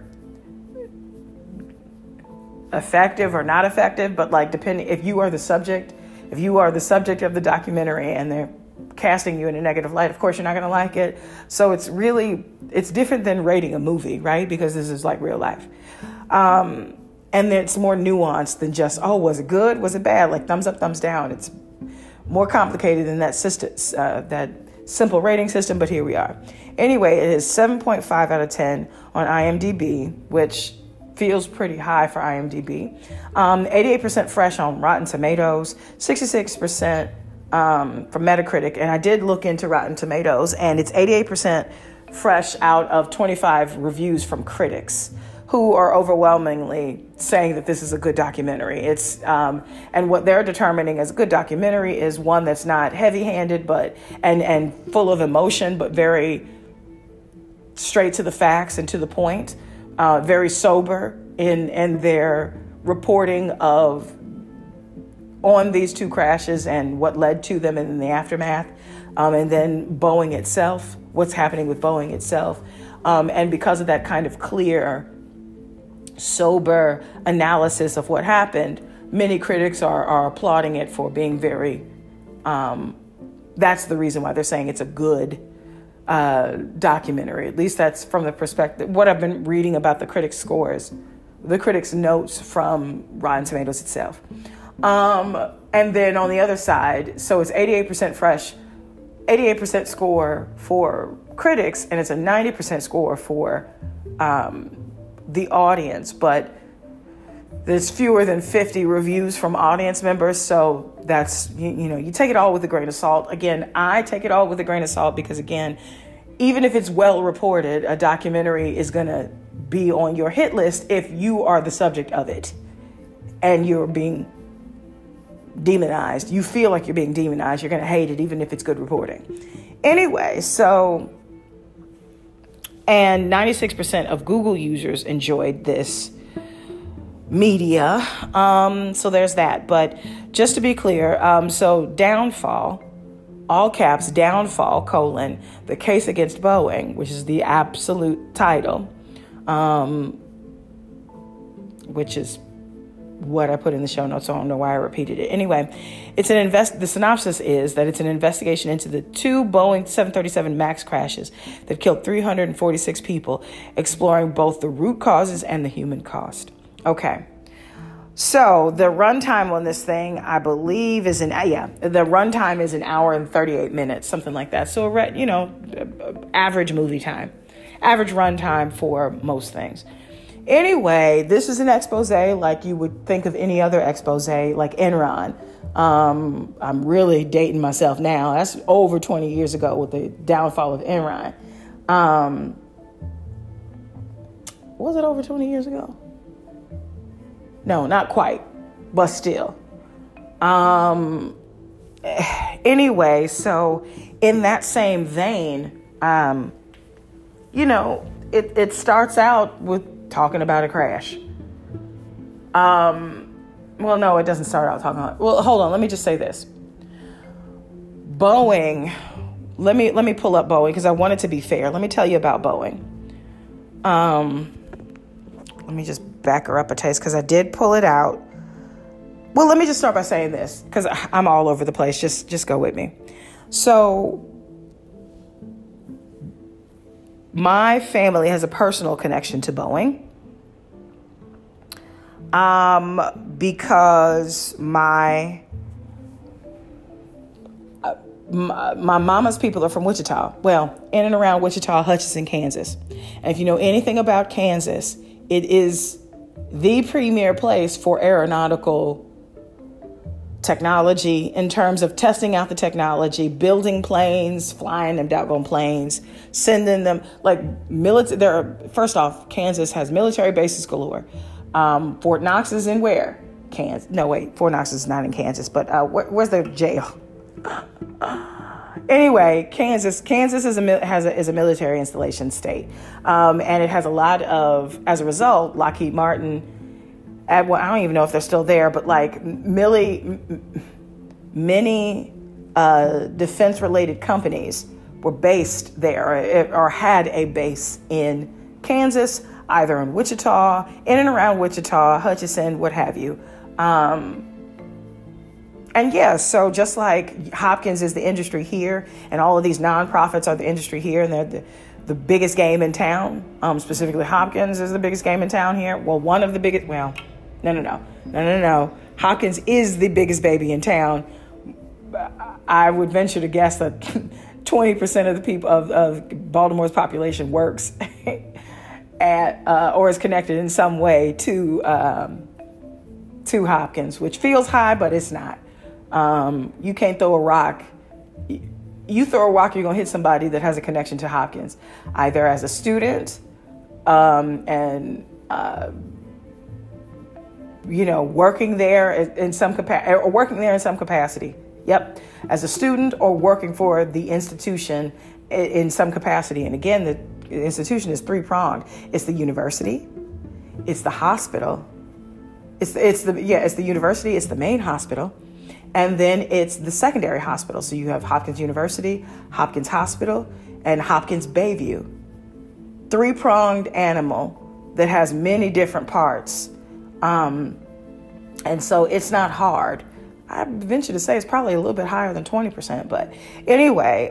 effective or not effective, but like depending if you are the subject of the documentary and they're casting you in a negative light, of course you're not going to like it. So it's different than rating a movie, right? Because this is like real life. And it's more nuanced than just, oh, was it good? Was it bad? Like thumbs up, thumbs down. It's more complicated than that system, that simple rating system, but here we are. Anyway, it is 7.5 out of 10 on IMDb, which feels pretty high for IMDb. 88% fresh on Rotten Tomatoes, 66% from Metacritic, and I did look into Rotten Tomatoes, and it's 88% fresh out of 25 reviews from critics who are overwhelmingly saying that this is a good documentary. It's and what they're determining as a good documentary is one that's not heavy-handed, but and full of emotion, but very straight to the facts and to the point. Very sober in their reporting on these two crashes and what led to them and in the aftermath, and then Boeing itself, what's happening with Boeing itself. And because of that kind of clear, sober analysis of what happened, many critics are applauding it for being very That's the reason why they're saying it's a good documentary. At least that's from the perspective, what I've been reading about the critics' scores, the critics' notes from Rotten Tomatoes itself. And then on the other side, so it's 88% fresh, 88% score for critics, and it's a 90% score for the audience, but there's fewer than 50 reviews from audience members, so that's, you take it all with a grain of salt. Again, I take it all with a grain of salt because, again, even if it's well reported, a documentary is going to be on your hit list if you are the subject of it and you're being demonized. You feel like you're being demonized. You're going to hate it even if it's good reporting. Anyway, and 96% of Google users enjoyed this media. So there's that. But just to be clear, so Downfall, all caps, Downfall, the case against Boeing, which is the absolute title, which is what I put in the show notes. So I don't know why I repeated it. Anyway, the synopsis is that it's an investigation into the 2 Boeing 737 MAX crashes that killed 346 people, exploring both the root causes and the human cost. Okay. So the runtime on this thing, I believe, the runtime is 1 hour and 38 minutes, something like that. So, average movie time, average runtime for most things. Anyway, this is an expose like you would think of any other expose, like Enron. I'm really dating myself now. That's over 20 years ago with the downfall of Enron. Was it over 20 years ago? No, not quite, but still. Anyway, so in that same vein, it starts out with talking about a crash. Well, no, it doesn't start out talking about, well, hold on. Let me just say this. Boeing, let me pull up Boeing because I want it to be fair. Let me tell you about Boeing. Let me just back her up a taste because I did pull it out. Well, let me just start by saying this because I'm all over the place. Just go with me. So my family has a personal connection to Boeing because my mama's people are from Wichita. Well, in and around Wichita, Hutchinson, Kansas. And if you know anything about Kansas, it is the premier place for aeronautical technology in terms of testing out the technology, building planes, flying them doggone planes, sending them like military. First off, Kansas has military bases galore. Fort Knox is in where? Kansas. No, wait, Fort Knox is not in Kansas, but where's the jail? Anyway, Kansas is a military installation state, and it has a lot of, as a result, Lockheed Martin. I don't even know if they're still there, but like many defense-related companies were based there or had a base in Kansas, either in Wichita, in and around Wichita, Hutchinson, what have you. And yeah, so just like Hopkins is the industry here, and all of these nonprofits are the industry here, and they're the biggest game in town. Specifically, Hopkins is the biggest game in town here. Well, one of the biggest. Well, no. Hopkins is the biggest baby in town. I would venture to guess that 20% of the people of Baltimore's population works at or is connected in some way to Hopkins, which feels high, but it's not. You can't throw a rock. You throw a rock, you're going to hit somebody that has a connection to Hopkins, either as a student working there in some capacity. Yep, as a student or working for the institution in some capacity. And again, the institution is three-pronged. It's the university, it's the hospital, it's the university, it's the main hospital, and then it's the secondary hospital. So you have Hopkins University, Hopkins Hospital, and Hopkins Bayview. Three-pronged animal that has many different parts. And so it's not hard I venture to say it's probably a little bit higher than 20%. But anyway,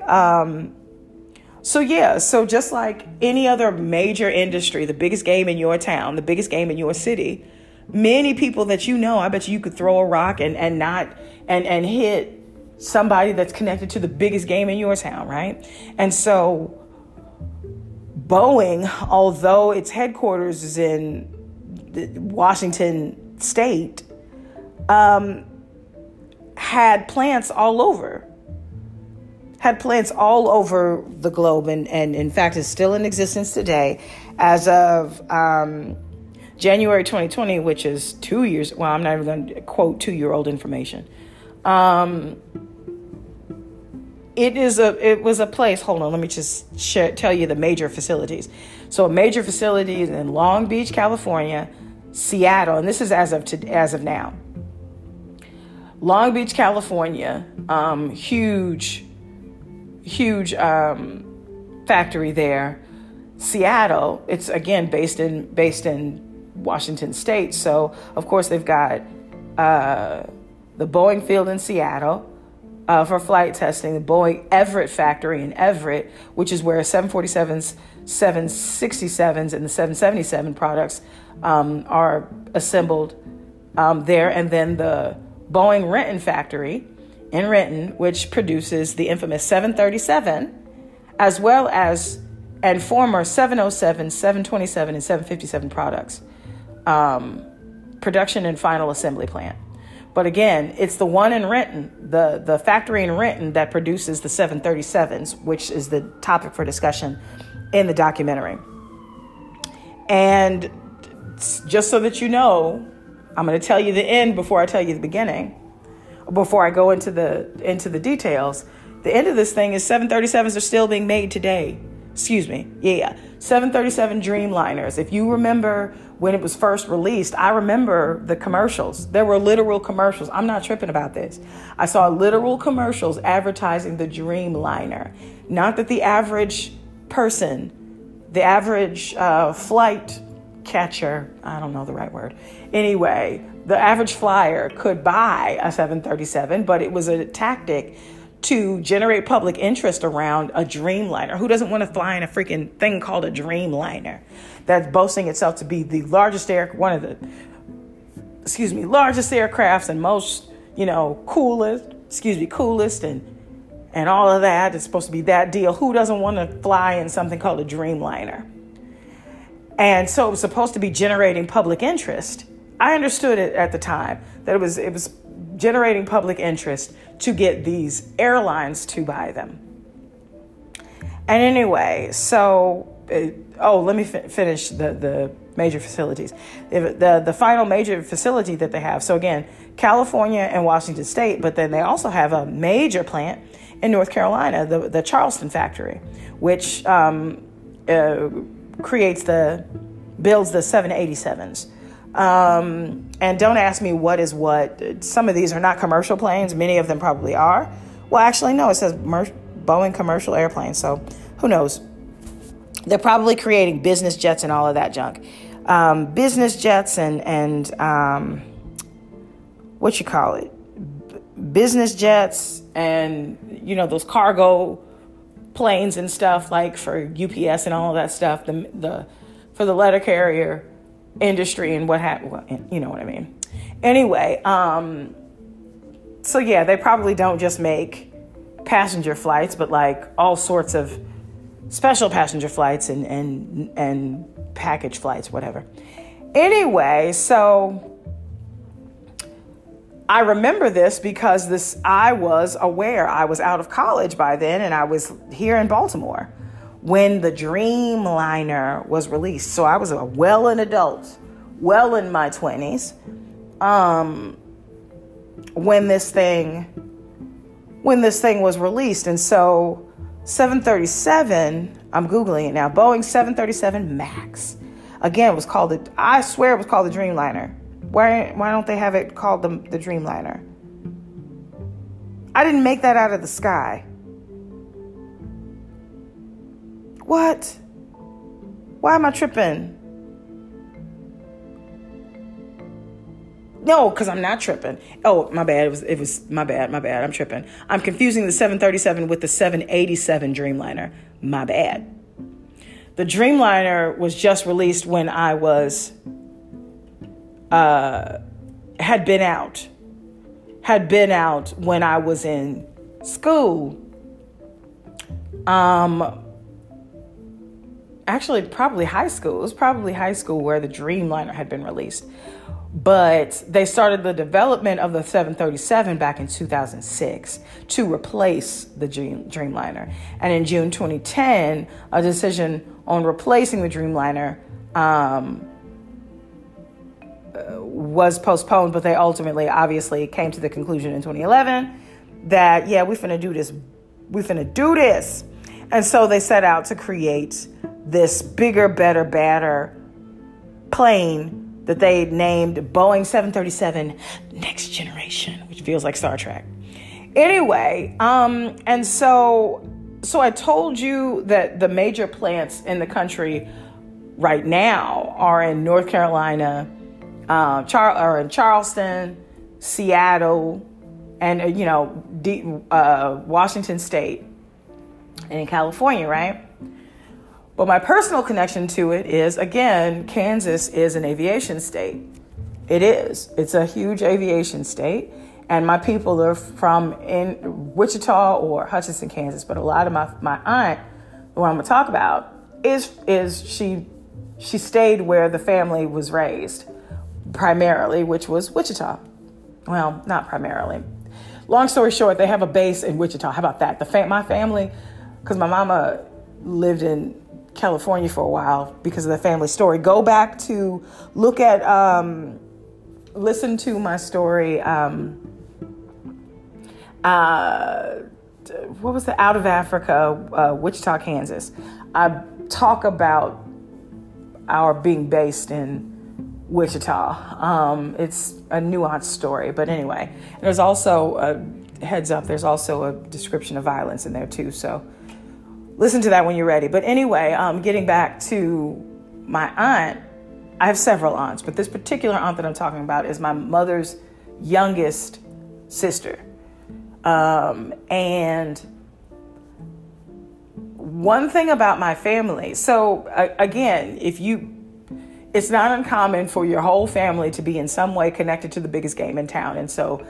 so just like any other major industry, the biggest game in your town, the biggest game in your city, many people that you know, I bet you could throw a rock and not hit somebody that's connected to the biggest game in your town, right? And so Boeing, although its headquarters is in Washington State, had plants all over the globe, and in fact is still in existence today as of January 2020, which is 2 years. Well, I'm not even going to quote 2-year-old information. It was a place. Hold on, let me just tell you the major facilities. So a major facility is in Long Beach, California, Seattle, and this is as of now. Long Beach, California, huge factory there. Seattle, it's again based in Washington State. So of course they've got the Boeing field in Seattle for flight testing, the Boeing Everett factory in Everett, which is where 747s, 767s, and the 777 products are assembled there, and then the Boeing Renton factory in Renton, which produces the infamous 737, as well as and former 707, 727, and 757 products, production and final assembly plant. But again, it's the one in Renton, the factory in Renton that produces the 737s, which is the topic for discussion in the documentary. And just so that you know, I'm going to tell you the end before I tell you the beginning. Before I go into the details, the end of this thing is 737s are still being made today. 737 Dreamliners. If you remember when it was first released, I remember the commercials. There were literal commercials. I'm not tripping about this. I saw literal commercials advertising the Dreamliner. Not that the average person, the average flight catcher, I don't know the right word. Anyway, the average flyer could buy a 737, but it was a tactic to generate public interest around a Dreamliner. Who doesn't want to fly in a freaking thing called a Dreamliner that's boasting itself to be the largest largest aircrafts and most, coolest and all of that. It's supposed to be that deal. Who doesn't want to fly in something called a Dreamliner? And so it was supposed to be generating public interest. I understood it at the time that it was generating public interest to get these airlines to buy them. And anyway, so let me finish the major facilities. The final major facility that they have. So again, California and Washington State, but then they also have a major plant in North Carolina, the Charleston factory, which builds the 787s. And don't ask me what is what. Some of these are not commercial planes. Many of them probably are. Well, actually, no, it says Boeing commercial airplanes. So who knows? They're probably creating business jets and all of that junk. Business jets and business jets and, those cargo planes and stuff like for UPS and all of that stuff. For the letter carrier industry and what have you know what I mean. Anyway, so yeah, they probably don't just make passenger flights, but like all sorts of special passenger flights and package flights, whatever. Anyway, so I remember this because I was aware. I was out of college by then, and I was here in Baltimore when the Dreamliner was released. So I was an adult, well in my 20s, when this thing was released. And so 737, I'm Googling it now, Boeing 737 MAX. Again, I swear it was called the Dreamliner. Why don't they have it called the Dreamliner? I didn't make that out of the sky. What? Why am I tripping? No, because I'm not tripping. Oh, my bad. It was my bad. My bad. I'm tripping. I'm confusing the 737 with the 787 Dreamliner. My bad. The Dreamliner was just released when I was, had been out when I was in school. Actually, probably high school. It was probably high school where the Dreamliner had been released. But they started the development of the 737 back in 2006 to replace the Dreamliner. And in June 2010, a decision on replacing the Dreamliner was postponed, but they ultimately obviously came to the conclusion in 2011 that, yeah, we finna do this. We finna do this. And so they set out to create this bigger, better, badder plane that they named Boeing 737 Next Generation, which feels like Star Trek. Anyway, and so I told you that the major plants in the country right now are in North Carolina, are in Charleston, Seattle, and Washington State, and in California, right? But my personal connection to it is, again, Kansas is an aviation state. It is. It's a huge aviation state. And my people are from in Wichita or Hutchinson, Kansas. But a lot of my aunt, who I'm going to talk about, is she stayed where the family was raised, primarily, which was Wichita. Well, not primarily. Long story short, they have a base in Wichita. How about that? My family, because my mama lived in California for a while because of the family story. Go back to look at, listen to my story. What was the Out of Africa, Wichita, Kansas. I talk about our being based in Wichita. It's a nuanced story, but anyway, there's also a heads up. There's also a description of violence in there too. So listen to that when you're ready. But anyway, getting back to my aunt, I have several aunts, but this particular aunt that I'm talking about is my mother's youngest sister. And one thing about my family, so again, it's not uncommon for your whole family to be in some way connected to the biggest game in town. And so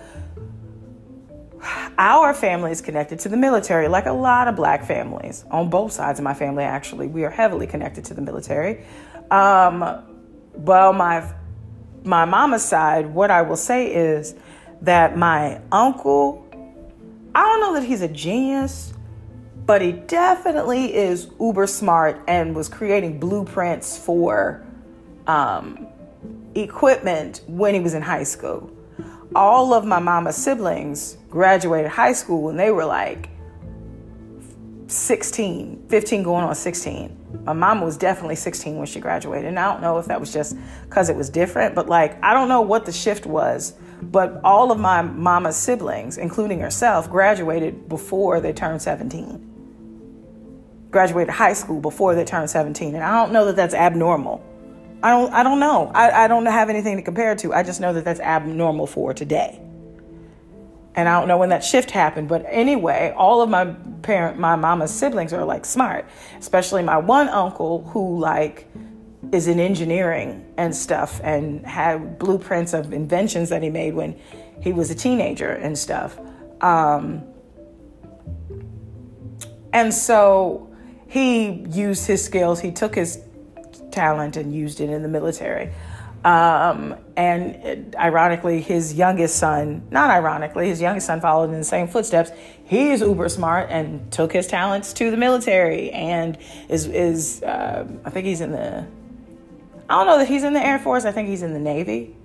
our family is connected to the military, like a lot of black families on both sides of my family. Actually, we are heavily connected to the military. Well, my mama's side, what I will say is that my uncle, I don't know that he's a genius, but he definitely is uber smart and was creating blueprints for equipment when he was in high school. All of my mama's siblings graduated high school when they were like 15 going on 16. My mama was definitely 16 when she graduated. And I don't know if that was just because it was different, but I don't know what the shift was, but all of my mama's siblings, including herself, graduated before they turned 17. Graduated high school before they turned 17. And I don't know that that's abnormal. I don't know. I don't have anything to compare it to. I just know that that's abnormal for today. And I don't know when that shift happened. But anyway, all of my mama's siblings are smart, especially my one uncle who is in engineering and stuff and had blueprints of inventions that he made when he was a teenager and stuff. And so he used his skills. He took his talent and used it in the military. And ironically, his youngest son followed in the same footsteps. He is uber smart and took his talents to the military and is I think he's in the, I don't know that he's in the Air Force. I think he's in the Navy.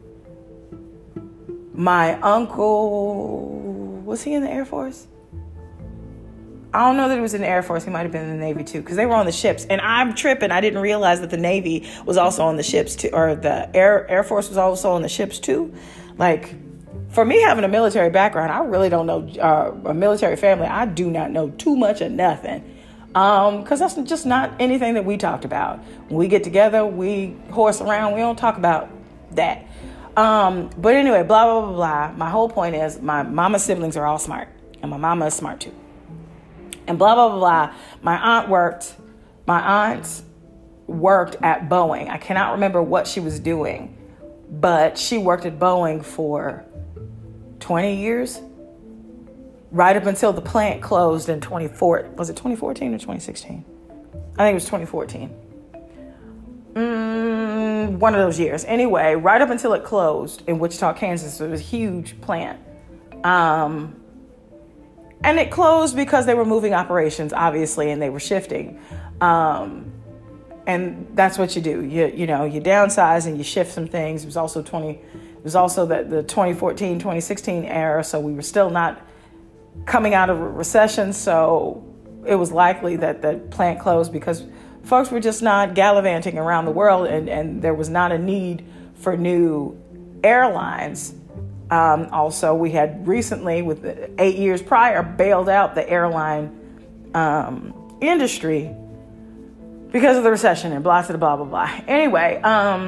My uncle, was he in the Air Force? I don't know that he was in the Air Force. He might have been in the Navy too, because they were on the ships. And I'm tripping. I didn't realize that the Navy was also on the ships too, or the Air Force was also on the ships too. For me having a military background, I really don't know a military family. I do not know too much of nothing, because that's just not anything that we talked about. When we get together, we horse around. We don't talk about that. But anyway, blah, blah, blah, blah. My whole point is my mama's siblings are all smart, and my mama is smart too. And blah, blah, blah, blah. My aunt worked at Boeing. I cannot remember what she was doing, but she worked at Boeing for 20 years, right up until the plant closed in 2014. Was it 2014 or 2016? I think it was 2014. One of those years. Anyway, right up until it closed in Wichita, Kansas. It was a huge plant. And it closed because they were moving operations, obviously, and they were shifting. And that's what you do. You downsize and you shift some things. It was also the 2014, 2016 era, so we were still not coming out of a recession. So it was likely that the plant closed because folks were just not gallivanting around the world, and there was not a need for new airlines. Also, we had recently, with 8 years prior, bailed out the airline industry because of the recession and blah, blah, blah, blah. Anyway,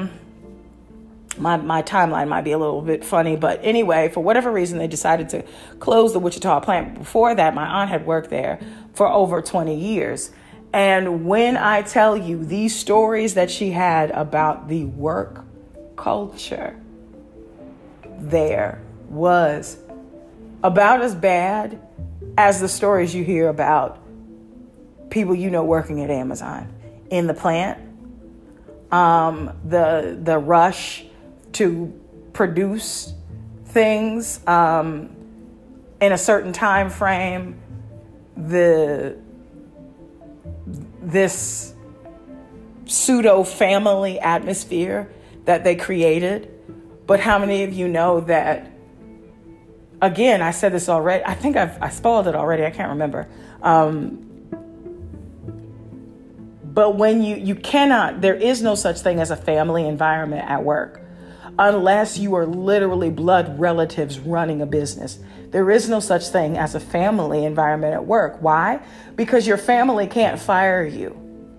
my timeline might be a little bit funny, but anyway, for whatever reason, they decided to close the Wichita plant. Before that, my aunt had worked there for over 20 years. And when I tell you these stories that she had about the work culture, there was about as bad as the stories you hear about people working at Amazon in the plant. The rush to produce things in a certain time frame, this pseudo family atmosphere that they created. But how many of you know that, again, I said this already, I think I spoiled it already, I can't remember. But when you cannot, there is no such thing as a family environment at work unless you are literally blood relatives running a business. There is no such thing as a family environment at work. Why? Because your family can't fire you.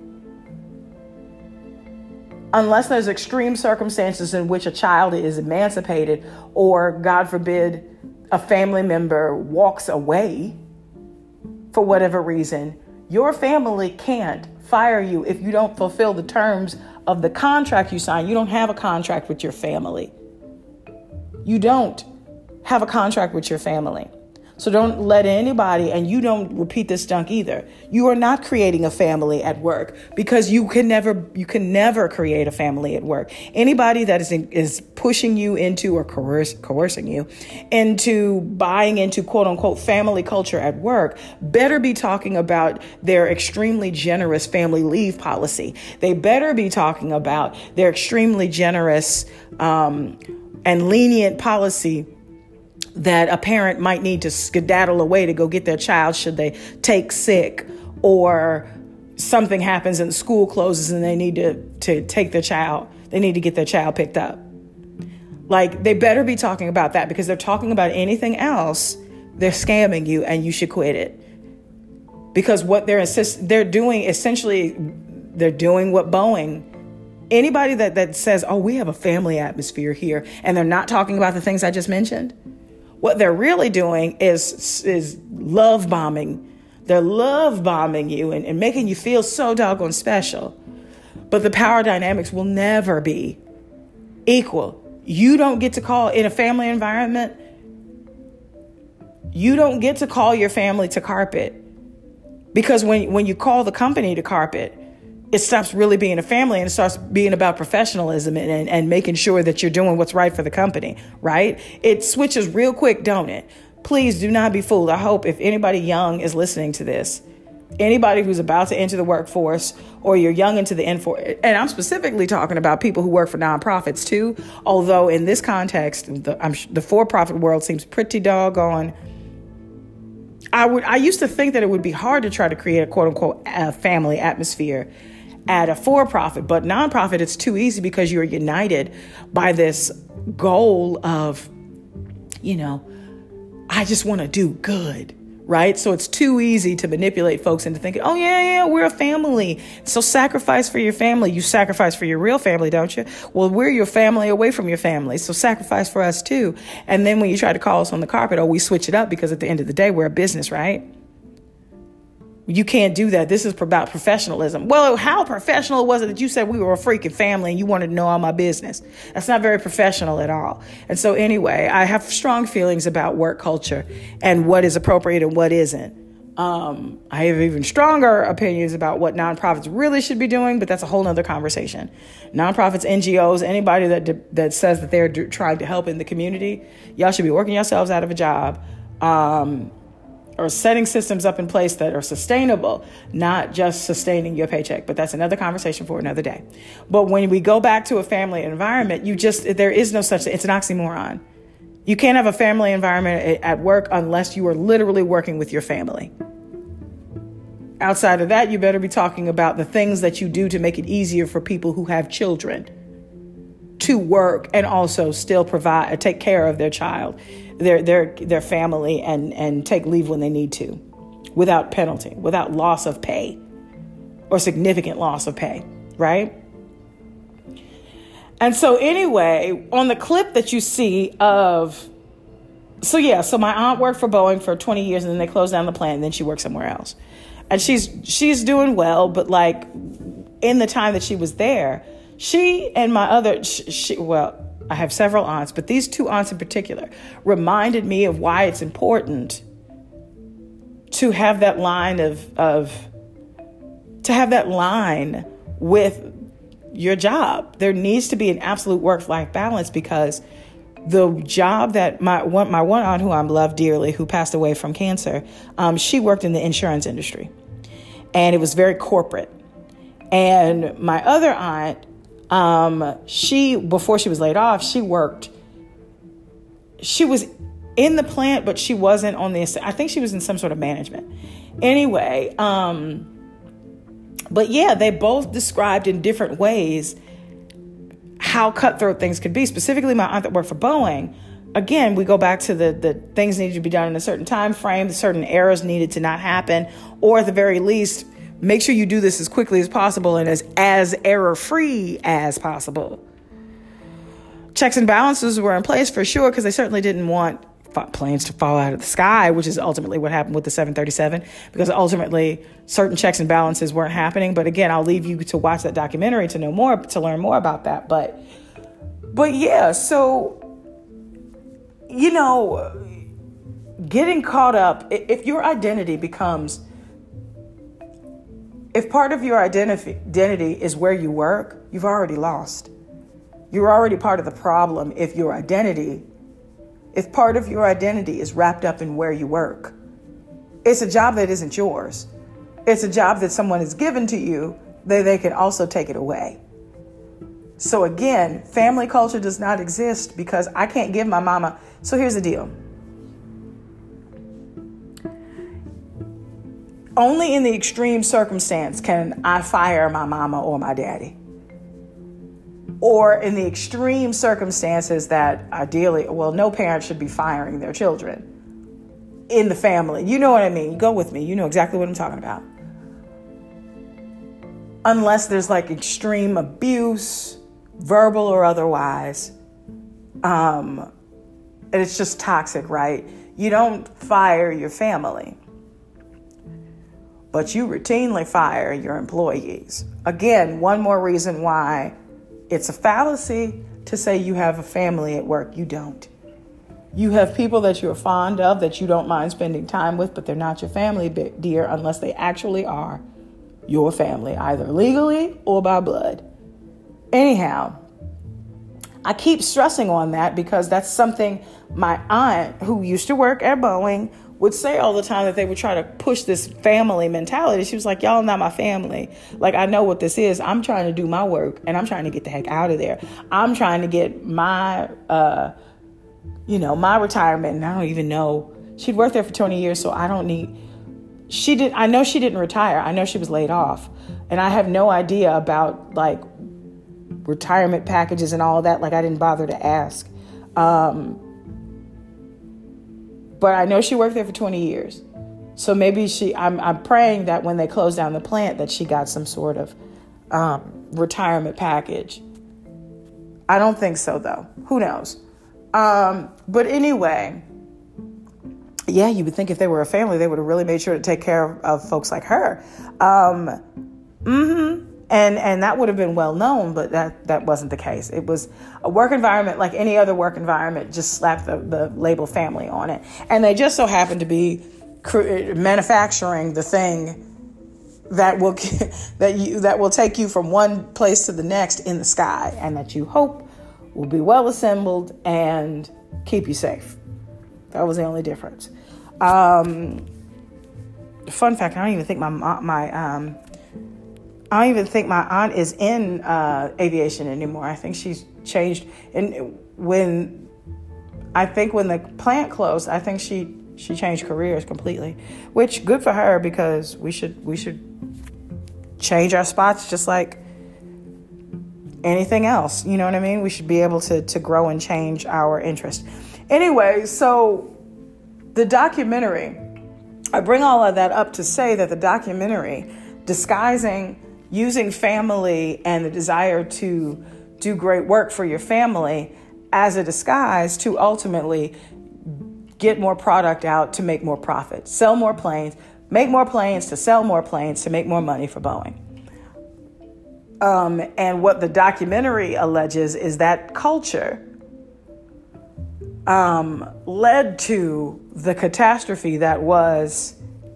Unless there's extreme circumstances in which a child is emancipated or, God forbid, a family member walks away for whatever reason, your family can't fire you if you don't fulfill the terms of the contract you sign. You don't have a contract with your family. You don't have a contract with your family. So don't let anybody, and you don't repeat this dunk either. You are not creating a family at work, because you can never create a family at work. Anybody that is pushing you into, or coercing you into buying into quote unquote family culture at work better be talking about their extremely generous family leave policy. They better be talking about their extremely generous and lenient policy that a parent might need to skedaddle away to go get their child should they take sick, or something happens and the school closes and they need to take their child. They need to get their child picked up. Like, they better be talking about that, because they're talking about anything else, they're scamming you and you should quit it. Because what they're doing, essentially, they're doing what Boeing, anybody that says, oh, we have a family atmosphere here, and they're not talking about the things I just mentioned. What they're really doing is love bombing. They're love bombing you and making you feel so doggone special. But the power dynamics will never be equal. You don't get to call, in a family environment, you don't get to call your family to carpet. Because when you call the company to carpet, it stops really being a family and it starts being about professionalism and making sure that you're doing what's right for the company, right? It switches real quick, don't it? Please do not be fooled. I hope if anybody young is listening to this, anybody who's about to enter the workforce, or you're young into the and I'm specifically talking about people who work for nonprofits too, although in this context, the for-profit world seems pretty doggone. I used to think that it would be hard to try to create a quote unquote family atmosphere at a for-profit, but nonprofit, it's too easy, because you're united by this goal of, I just want to do good, right? So it's too easy to manipulate folks into thinking, oh, yeah, we're a family. So sacrifice for your family. You sacrifice for your real family, don't you? Well, we're your family away from your family. So sacrifice for us too. And then when you try to call us on the carpet, we switch it up because at the end of the day, we're a business, right? You can't do that. This is about professionalism. Well, how professional was it that you said we were a freaking family and you wanted to know all my business? That's not very professional at all. And so anyway, I have strong feelings about work culture and what is appropriate and what isn't. I have even stronger opinions about what nonprofits really should be doing, but that's a whole nother conversation. Nonprofits, NGOs, anybody that says that they're trying to help in the community, y'all should be working yourselves out of a job. Or setting systems up in place that are sustainable, not just sustaining your paycheck. But that's another conversation for another day. But when we go back to a family environment, there is no such thing. It's an oxymoron. You can't have a family environment at work unless you are literally working with your family. Outside of that, you better be talking about the things that you do to make it easier for people who have children to work and also still take care of their child, their family, and take leave when they need to, without penalty, without loss of pay or significant loss of pay, right? And so anyway, on the clip that you see so my aunt worked for Boeing for 20 years and then they closed down the plant and then she worked somewhere else. And she's doing well, but like in the time that she was there, she and my other, I have several aunts, but these two aunts in particular reminded me of why it's important to have that line with your job. There needs to be an absolute work-life balance because the job that my one aunt who I love dearly, who passed away from cancer, she worked in the insurance industry and it was very corporate. And my other aunt, before she was laid off, she was in the plant, but she wasn't on I think she was in some sort of management. Anyway, but yeah, they both described in different ways how cutthroat things could be. Specifically, my aunt that worked for Boeing, again, we go back to the things needed to be done in a certain time frame, certain errors needed to not happen, or at the very least, make sure you do this as quickly as possible and as error-free as possible. Checks and balances were in place for sure because they certainly didn't want planes to fall out of the sky, which is ultimately what happened with the 737, because ultimately certain checks and balances weren't happening. But again, I'll leave you to watch that documentary to learn more about that. But yeah, so, getting caught up, if your identity becomes... If part of your identity is where you work, you've already lost. You're already part of the problem if part of your identity is wrapped up in where you work. It's a job that isn't yours. It's a job that someone has given to you, they can also take it away. So again, family culture does not exist because I can't give my mama. So here's the deal. Only in the extreme circumstance can I fire my mama or my daddy. Or in the extreme circumstances that ideally, no parent should be firing their children in the family. You know what I mean? Go with me. You know exactly what I'm talking about. Unless there's like extreme abuse, verbal or otherwise. And it's just toxic, right? You don't fire your family, but you routinely fire your employees. Again, one more reason why it's a fallacy to say you have a family at work. You don't. You have people that you're fond of, that you don't mind spending time with, but they're not your family, dear, unless they actually are your family, either legally or by blood. Anyhow, I keep stressing on that because that's something my aunt, who used to work at Boeing, would say all the time, that they would try to push this family mentality. She was like, y'all not my family. Like, I know what this is. I'm trying to do my work and I'm trying to get the heck out of there. I'm trying to get my, my retirement. And I don't even know. She'd worked there for 20 years, so I know she didn't retire. I know she was laid off. And I have no idea about like retirement packages and all of that. Like, I didn't bother to ask. But I know she worked there for 20 years. So maybe I'm praying that when they close down the plant that she got some sort of retirement package. I don't think so, though. Who knows? But anyway, yeah, you would think if they were a family, they would have really made sure to take care of folks like her. And that would have been well known, but that wasn't the case. It was a work environment like any other work environment, just slapped the label family on it. And they just so happened to be manufacturing the thing that will take you from one place to the next in the sky, and that you hope will be well assembled and keep you safe. That was the only difference. Fun fact: I don't even think my aunt is in aviation anymore. I think she's changed. And when the plant closed, I think she changed careers completely. Which good for her, because we should change our spots just like anything else. You know what I mean? We should be able to grow and change our interest. Anyway, so the documentary, I bring all of that up to say that the documentary, using family and the desire to do great work for your family as a disguise to ultimately get more product out to make more profit, sell more planes, make more planes to sell more planes to make more money for Boeing. And what the documentary alleges is that culture led to the catastrophe that was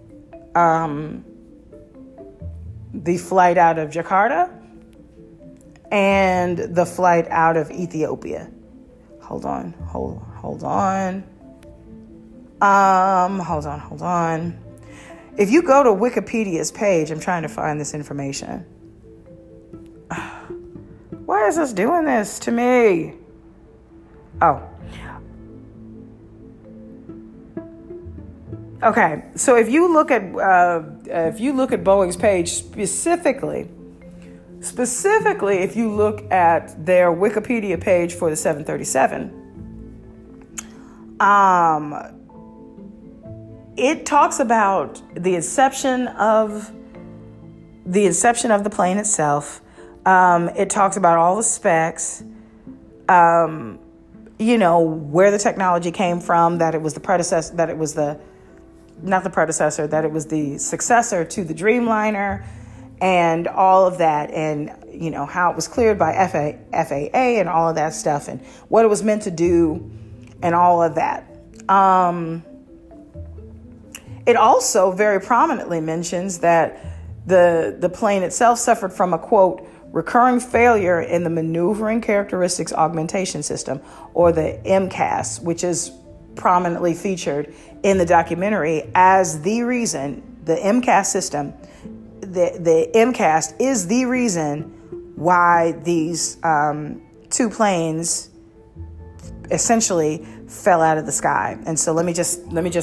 the flight out of Jakarta and the flight out of Ethiopia. Hold on. If you go to Wikipedia's page, I'm trying to find this information. Why is this doing this to me? Oh. Okay, so if you look at Boeing's page specifically, if you look at their Wikipedia page for the 737, it talks about the inception of the plane itself. It talks about all the specs. Where the technology came from. That it was the predecessor. That it was the successor to the Dreamliner, and all of that, and how it was cleared by FAA and all of that stuff, and what it was meant to do, and all of that. It also very prominently mentions that the plane itself suffered from a, quote, recurring failure in the Maneuvering Characteristics Augmentation System, or the MCAS, which is prominently featured in the documentary as the reason. The MCAS system, the MCAS is the reason why these two planes essentially fell out of the sky. And so let me just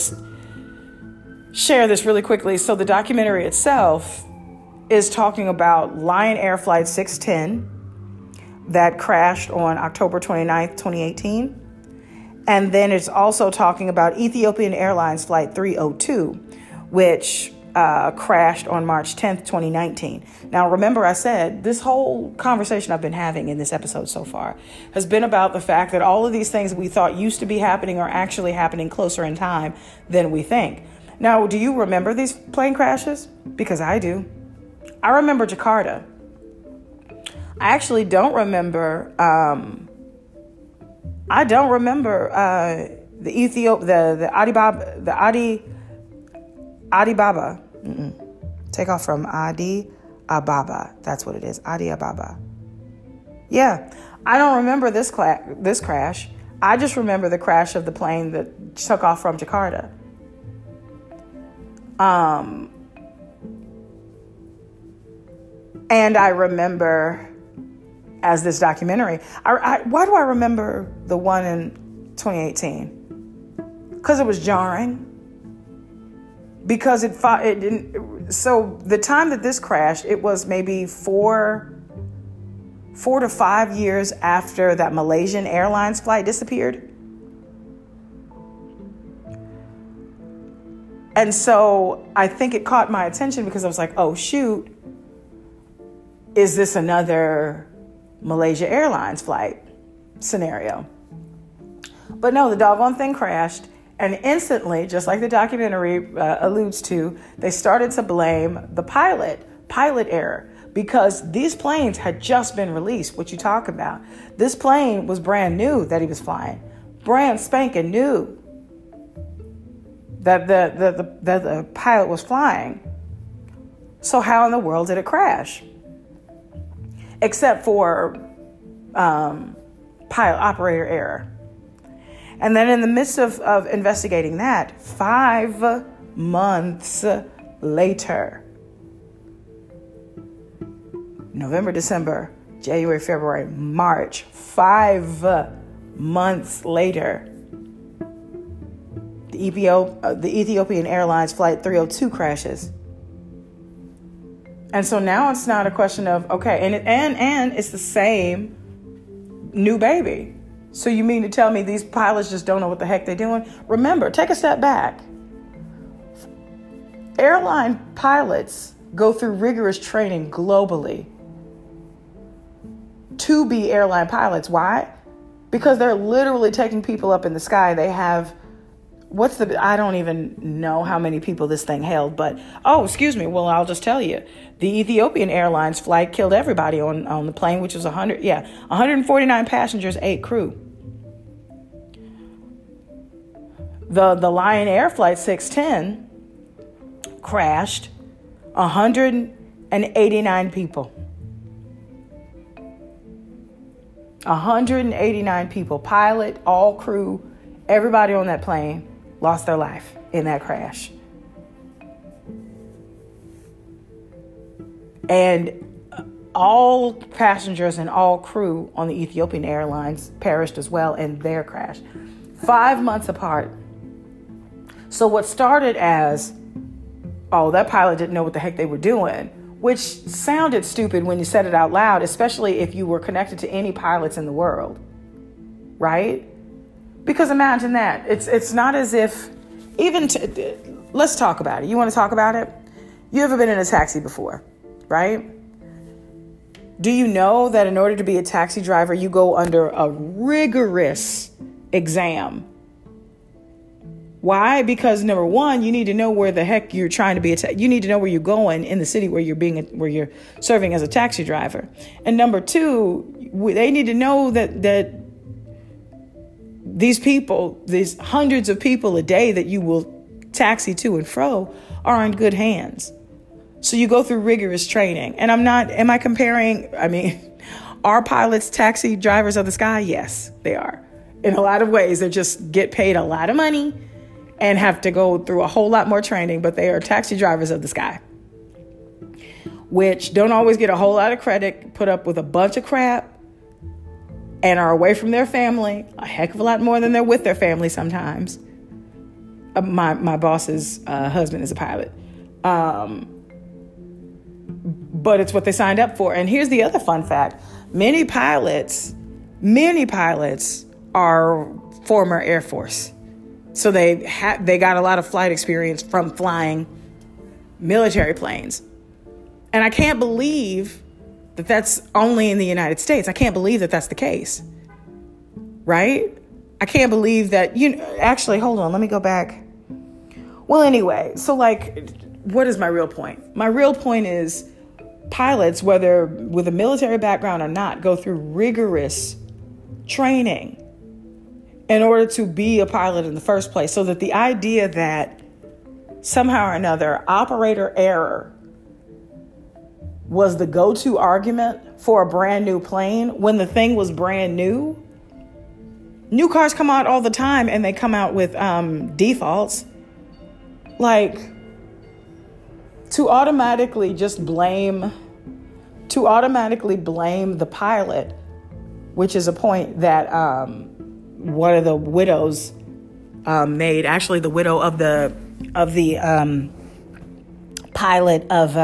share this really quickly. So the documentary itself is talking about Lion Air Flight 610 that crashed on October 29th, 2018. And then it's also talking about Ethiopian Airlines Flight 302, which crashed on March 10th, 2019. Now, remember I said this whole conversation I've been having in this episode so far has been about the fact that all of these things we thought used to be happening are actually happening closer in time than we think. Now, do you remember these plane crashes? Because I do. I remember Jakarta. I actually don't remember. I don't remember the Addis Ababa. Take off from Addis Ababa. That's what it is. Addis Ababa. Yeah, I don't remember this crash. I just remember the crash of the plane that took off from Jakarta. And I remember, as this documentary, why do I remember the one in 2018? Because it was jarring. Because it didn't. So the time that this crashed, it was maybe 4 to 5 years after that Malaysian Airlines flight disappeared. And so I think it caught my attention because I was like, oh, shoot, is this another Malaysia Airlines flight scenario? But no, the doggone thing crashed. And instantly, just like the documentary alludes to, they started to blame the pilot error, because these planes had just been released. What you talk about? This plane was brand new that he was flying, brand spanking new that the pilot was flying. So how in the world did it crash? Except for pilot operator error. And then in the midst of investigating that, 5 months later, November, December, January, February, March, 5 months later, the Ethiopian Airlines Flight 302 crashes. And so now it's not a question of, okay, and it's the same new baby. So you mean to tell me these pilots just don't know what the heck they're doing? Remember, take a step back. Airline pilots go through rigorous training globally to be airline pilots. Why? Because they're literally taking people up in the sky. They have, I don't even know how many people this thing held, but, well, I'll just tell you. The Ethiopian Airlines flight killed everybody on the plane, which was 149 passengers, 8 crew. The Lion Air Flight 610 crashed, 189 people. 189 people, pilot, all crew, everybody on that plane lost their life in that crash. And all passengers and all crew on the Ethiopian Airlines perished as well in their crash. 5 months apart. So what started as, that pilot didn't know what the heck they were doing, which sounded stupid when you said it out loud, especially if you were connected to any pilots in the world, right? Because imagine that. It's not as if, let's talk about it. You want to talk about it? You ever been in a taxi before, right? Do you know that in order to be a taxi driver, you go under a rigorous exam? Why? Because number one, you need to know where the heck you're trying to be. You need to know where you're going in the city where you're serving as a taxi driver. And number two, they need to know that these people, these hundreds of people a day that you will taxi to and fro, are in good hands. So you go through rigorous training. And am I comparing? Are pilots taxi drivers of the sky? Yes, they are. In a lot of ways, they just get paid a lot of money and have to go through a whole lot more training, but they are taxi drivers of the sky, which don't always get a whole lot of credit, put up with a bunch of crap, and are away from their family a heck of a lot more than they're with their family sometimes. My boss's husband is a pilot. But it's what they signed up for. And here's the other fun fact. Many pilots are former Air Force. So they got a lot of flight experience from flying military planes. And I can't believe that that's only in the United States. I can't believe that that's the case. Right? I can't believe that, actually, hold on, let me go back. Well, anyway, so what is my real point? My real point is pilots, whether with a military background or not, go through rigorous training in order to be a pilot in the first place. So that the idea that somehow or another operator error was the go-to argument for a brand new plane when the thing was brand new. New cars come out all the time and they come out with defaults. To automatically blame the pilot, which is a point that one of the widows made. Actually, the widow of the pilot of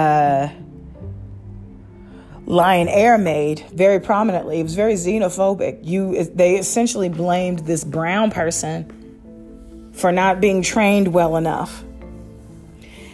Lion Air made very prominently. It was very xenophobic. They essentially blamed this brown person for not being trained well enough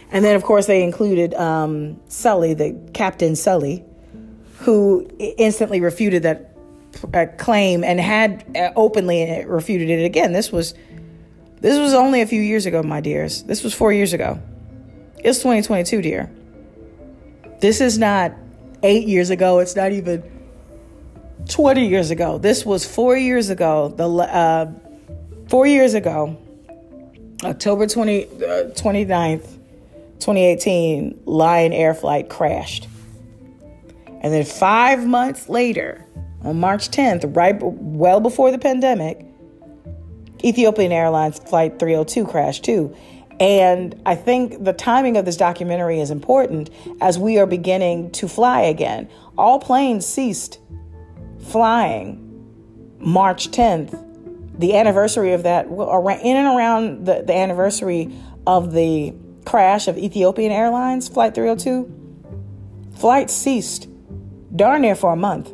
And then, of course, they included Sully, the Captain Sully, who instantly refuted that claim and had openly refuted it again. This was only a few years ago, my dears. This was 4 years ago. It's 2022, dear. This is not 8 years ago. It's not even 20 years ago. This was 4 years ago. 4 years ago, October 29th, 2018, Lion Air flight crashed. And then 5 months later, on March 10th, well before the pandemic, Ethiopian Airlines Flight 302 crashed too. And I think the timing of this documentary is important as we are beginning to fly again. All planes ceased flying March 10th, the anniversary of that, in and around the anniversary of the crash of Ethiopian Airlines Flight 302. Flights ceased darn near for a month.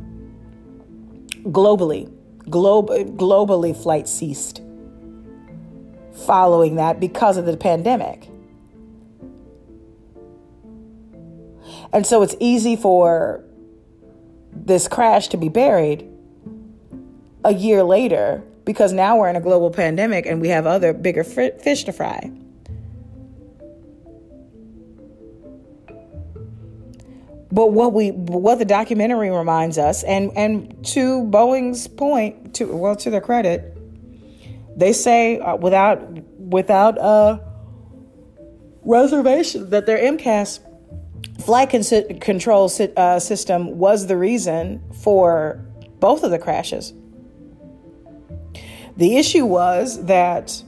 Globally, flights ceased following that because of the pandemic. And so it's easy for this crash to be buried a year later because now we're in a global pandemic and we have other bigger fish to fry. But what the documentary reminds us, and to Boeing's point, to their credit, they say without reservation that their MCAS flight control system was the reason for both of the crashes. The issue was that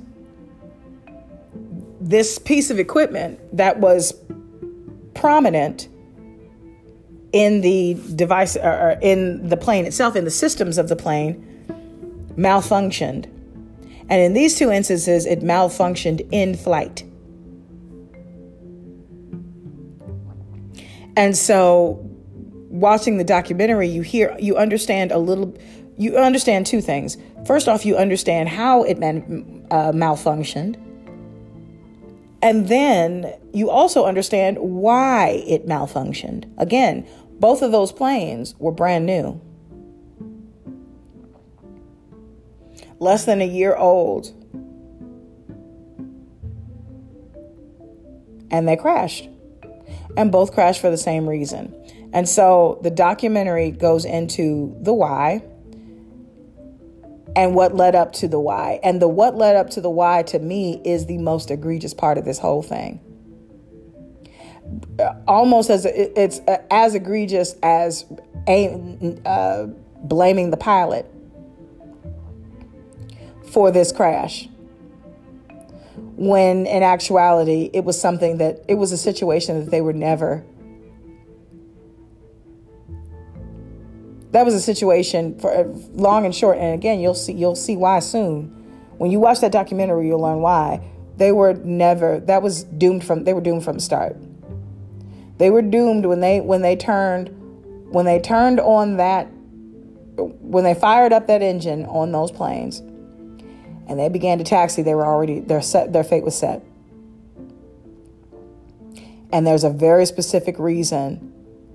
this piece of equipment that was prominent in the device or in the plane itself, in the systems of the plane, malfunctioned. And in these two instances, it malfunctioned in flight. And so watching the documentary, you understand two things. First off, you understand how it malfunctioned. And then you also understand why it malfunctioned. Again, both of those planes were brand new. Less than a year old. And they crashed. And both crashed for the same reason. And so the documentary goes into the why and what led up to the why. And what led up to the why, to me, is the most egregious part of this whole thing. Almost as it's as egregious as blaming the pilot for this crash, when in actuality it was a situation that they were never. That was a situation for long and short. And again, you'll see why soon. When you watch that documentary, you'll learn why. They were doomed from the start. They were doomed when they fired up that engine on those planes and they began to taxi. Their fate was set. And there's a very specific reason.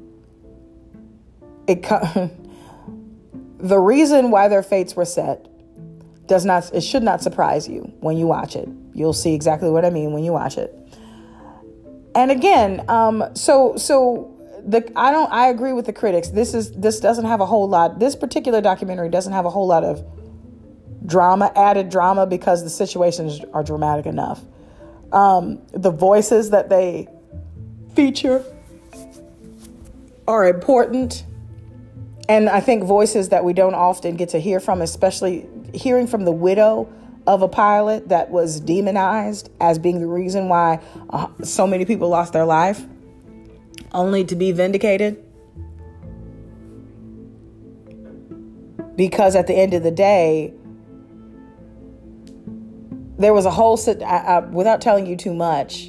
The reason why their fates were set should not surprise you when you watch it. You'll see exactly what I mean when you watch it. And again, I agree with the critics. This doesn't have a whole lot. This particular documentary doesn't have a whole lot of added drama, because the situations are dramatic enough. The voices that they feature are important. And I think voices that we don't often get to hear from, especially hearing from the widow of a pilot that was demonized as being the reason why so many people lost their life, only to be vindicated. Because at the end of the day, there was a whole without telling you too much.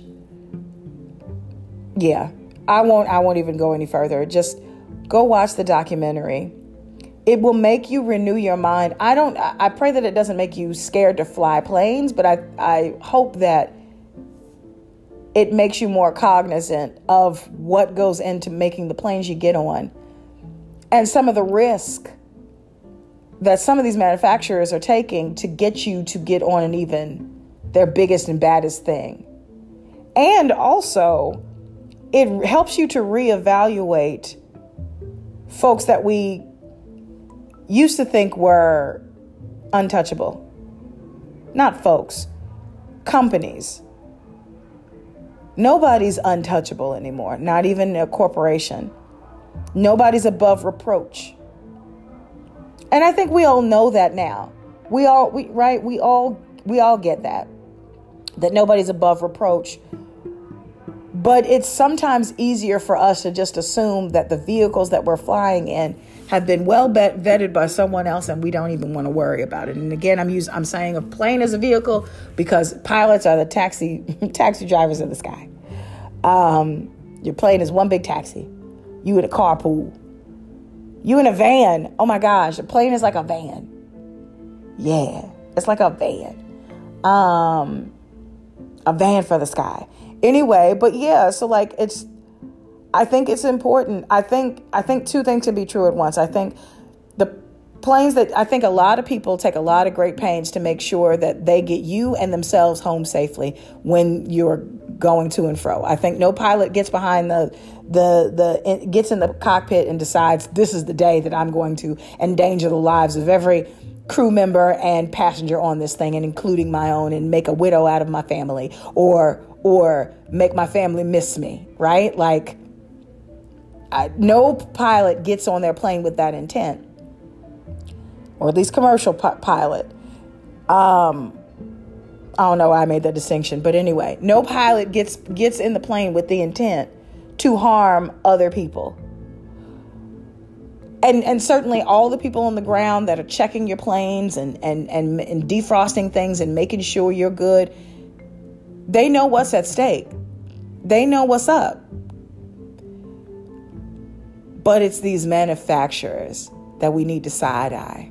Yeah, I won't even go any further. Just go watch the documentary. It will make you renew your mind. I pray that it doesn't make you scared to fly planes, but I hope that it makes you more cognizant of what goes into making the planes you get on and some of the risk that some of these manufacturers are taking to get you to get on an even their biggest and baddest thing. And also, it helps you to reevaluate folks that we used to think were untouchable. Not folks, companies. Nobody's untouchable anymore, not even a corporation. Nobody's above reproach. And I think we all know that now. We all get that nobody's above reproach. But it's sometimes easier for us to just assume that the vehicles that we're flying in have been well vetted by someone else, and we don't even want to worry about it. And again, I'm saying a plane as a vehicle because pilots are the taxi drivers of the sky. Your plane is one big taxi. You in a carpool. You in a van. Oh my gosh, a plane is like a van. Yeah, it's like a van. A van for the sky. Anyway, but yeah, so like I think it's important. I think two things can be true at once. I think the planes I think a lot of people take a lot of great pains to make sure that they get you and themselves home safely when you're going to and fro. I think no pilot gets behind gets in the cockpit and decides this is the day that I'm going to endanger the lives of every crew member and passenger on this thing, and including my own, and make a widow out of my family or make my family miss me, right? Like, no pilot gets on their plane with that intent, or at least commercial pilot. I don't know why I made that distinction, but anyway, no pilot gets in the plane with the intent to harm other people. And certainly all the people on the ground that are checking your planes and defrosting things and making sure you're good, they know what's at stake. They know what's up. But it's these manufacturers that we need to side-eye.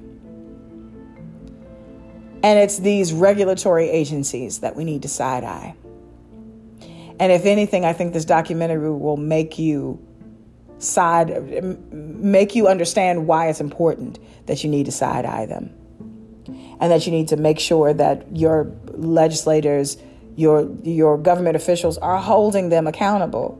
And it's these regulatory agencies that we need to side-eye. And if anything, I think this documentary will make you understand why it's important that you need to side-eye them. And that you need to make sure that your legislators, your government officials are holding them accountable.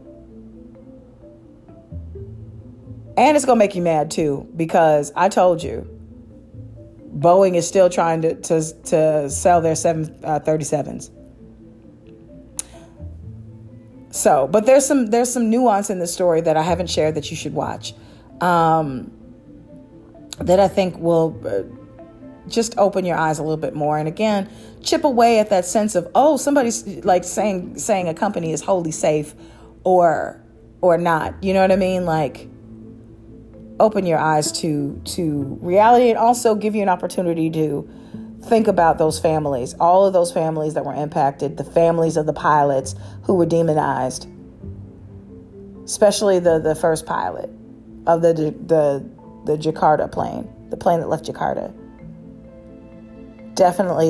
And it's going to make you mad too, because I told you, Boeing is still trying to sell their 737s. So, but there's some nuance in the story that I haven't shared that you should watch, that I think will just open your eyes a little bit more. And again, chip away at that sense of, oh, somebody's like saying a company is wholly safe or not. You know what I mean? Like, open your eyes to reality, and also give you an opportunity to think about those families, all of those families that were impacted, the families of the pilots who were demonized, especially the first pilot of the Jakarta plane, the plane that left Jakarta. Definitely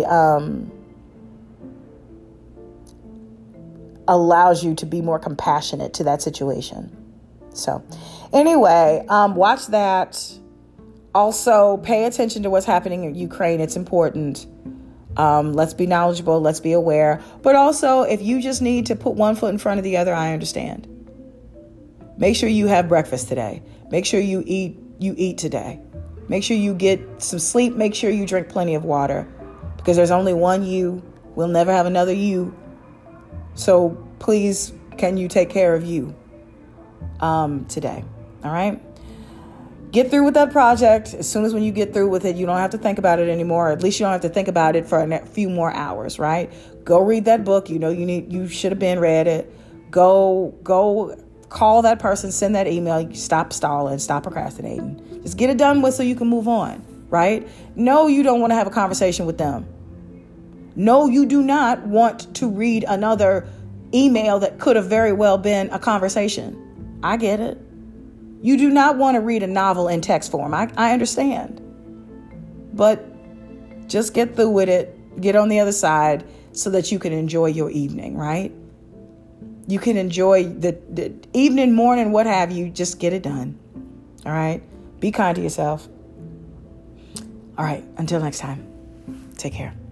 allows you to be more compassionate to that situation. So anyway, watch that. Also, pay attention to what's happening in Ukraine. It's important. Let's be knowledgeable. Let's be aware. But also, if you just need to put one foot in front of the other, I understand. Make sure you have breakfast today. Make sure you eat today. Make sure you get some sleep. Make sure you drink plenty of water, because there's only one you. We'll never have another you. So please, can you take care of you today? All right. Get through with that project. As soon as when you get through with it, you don't have to think about it anymore. Or at least you don't have to think about it for a few more hours, right? Go read that book. You know, you should have been read it. Go call that person, send that email. Stop stalling, stop procrastinating. Just get it done with so you can move on, right? No, you don't want to have a conversation with them. No, you do not want to read another email that could have very well been a conversation. I get it. You do not want to read a novel in text form. I understand. But just get through with it. Get on the other side so that you can enjoy your evening, right? You can enjoy the evening, morning, what have you. Just get it done. All right. Be kind to yourself. All right. Until next time. Take care.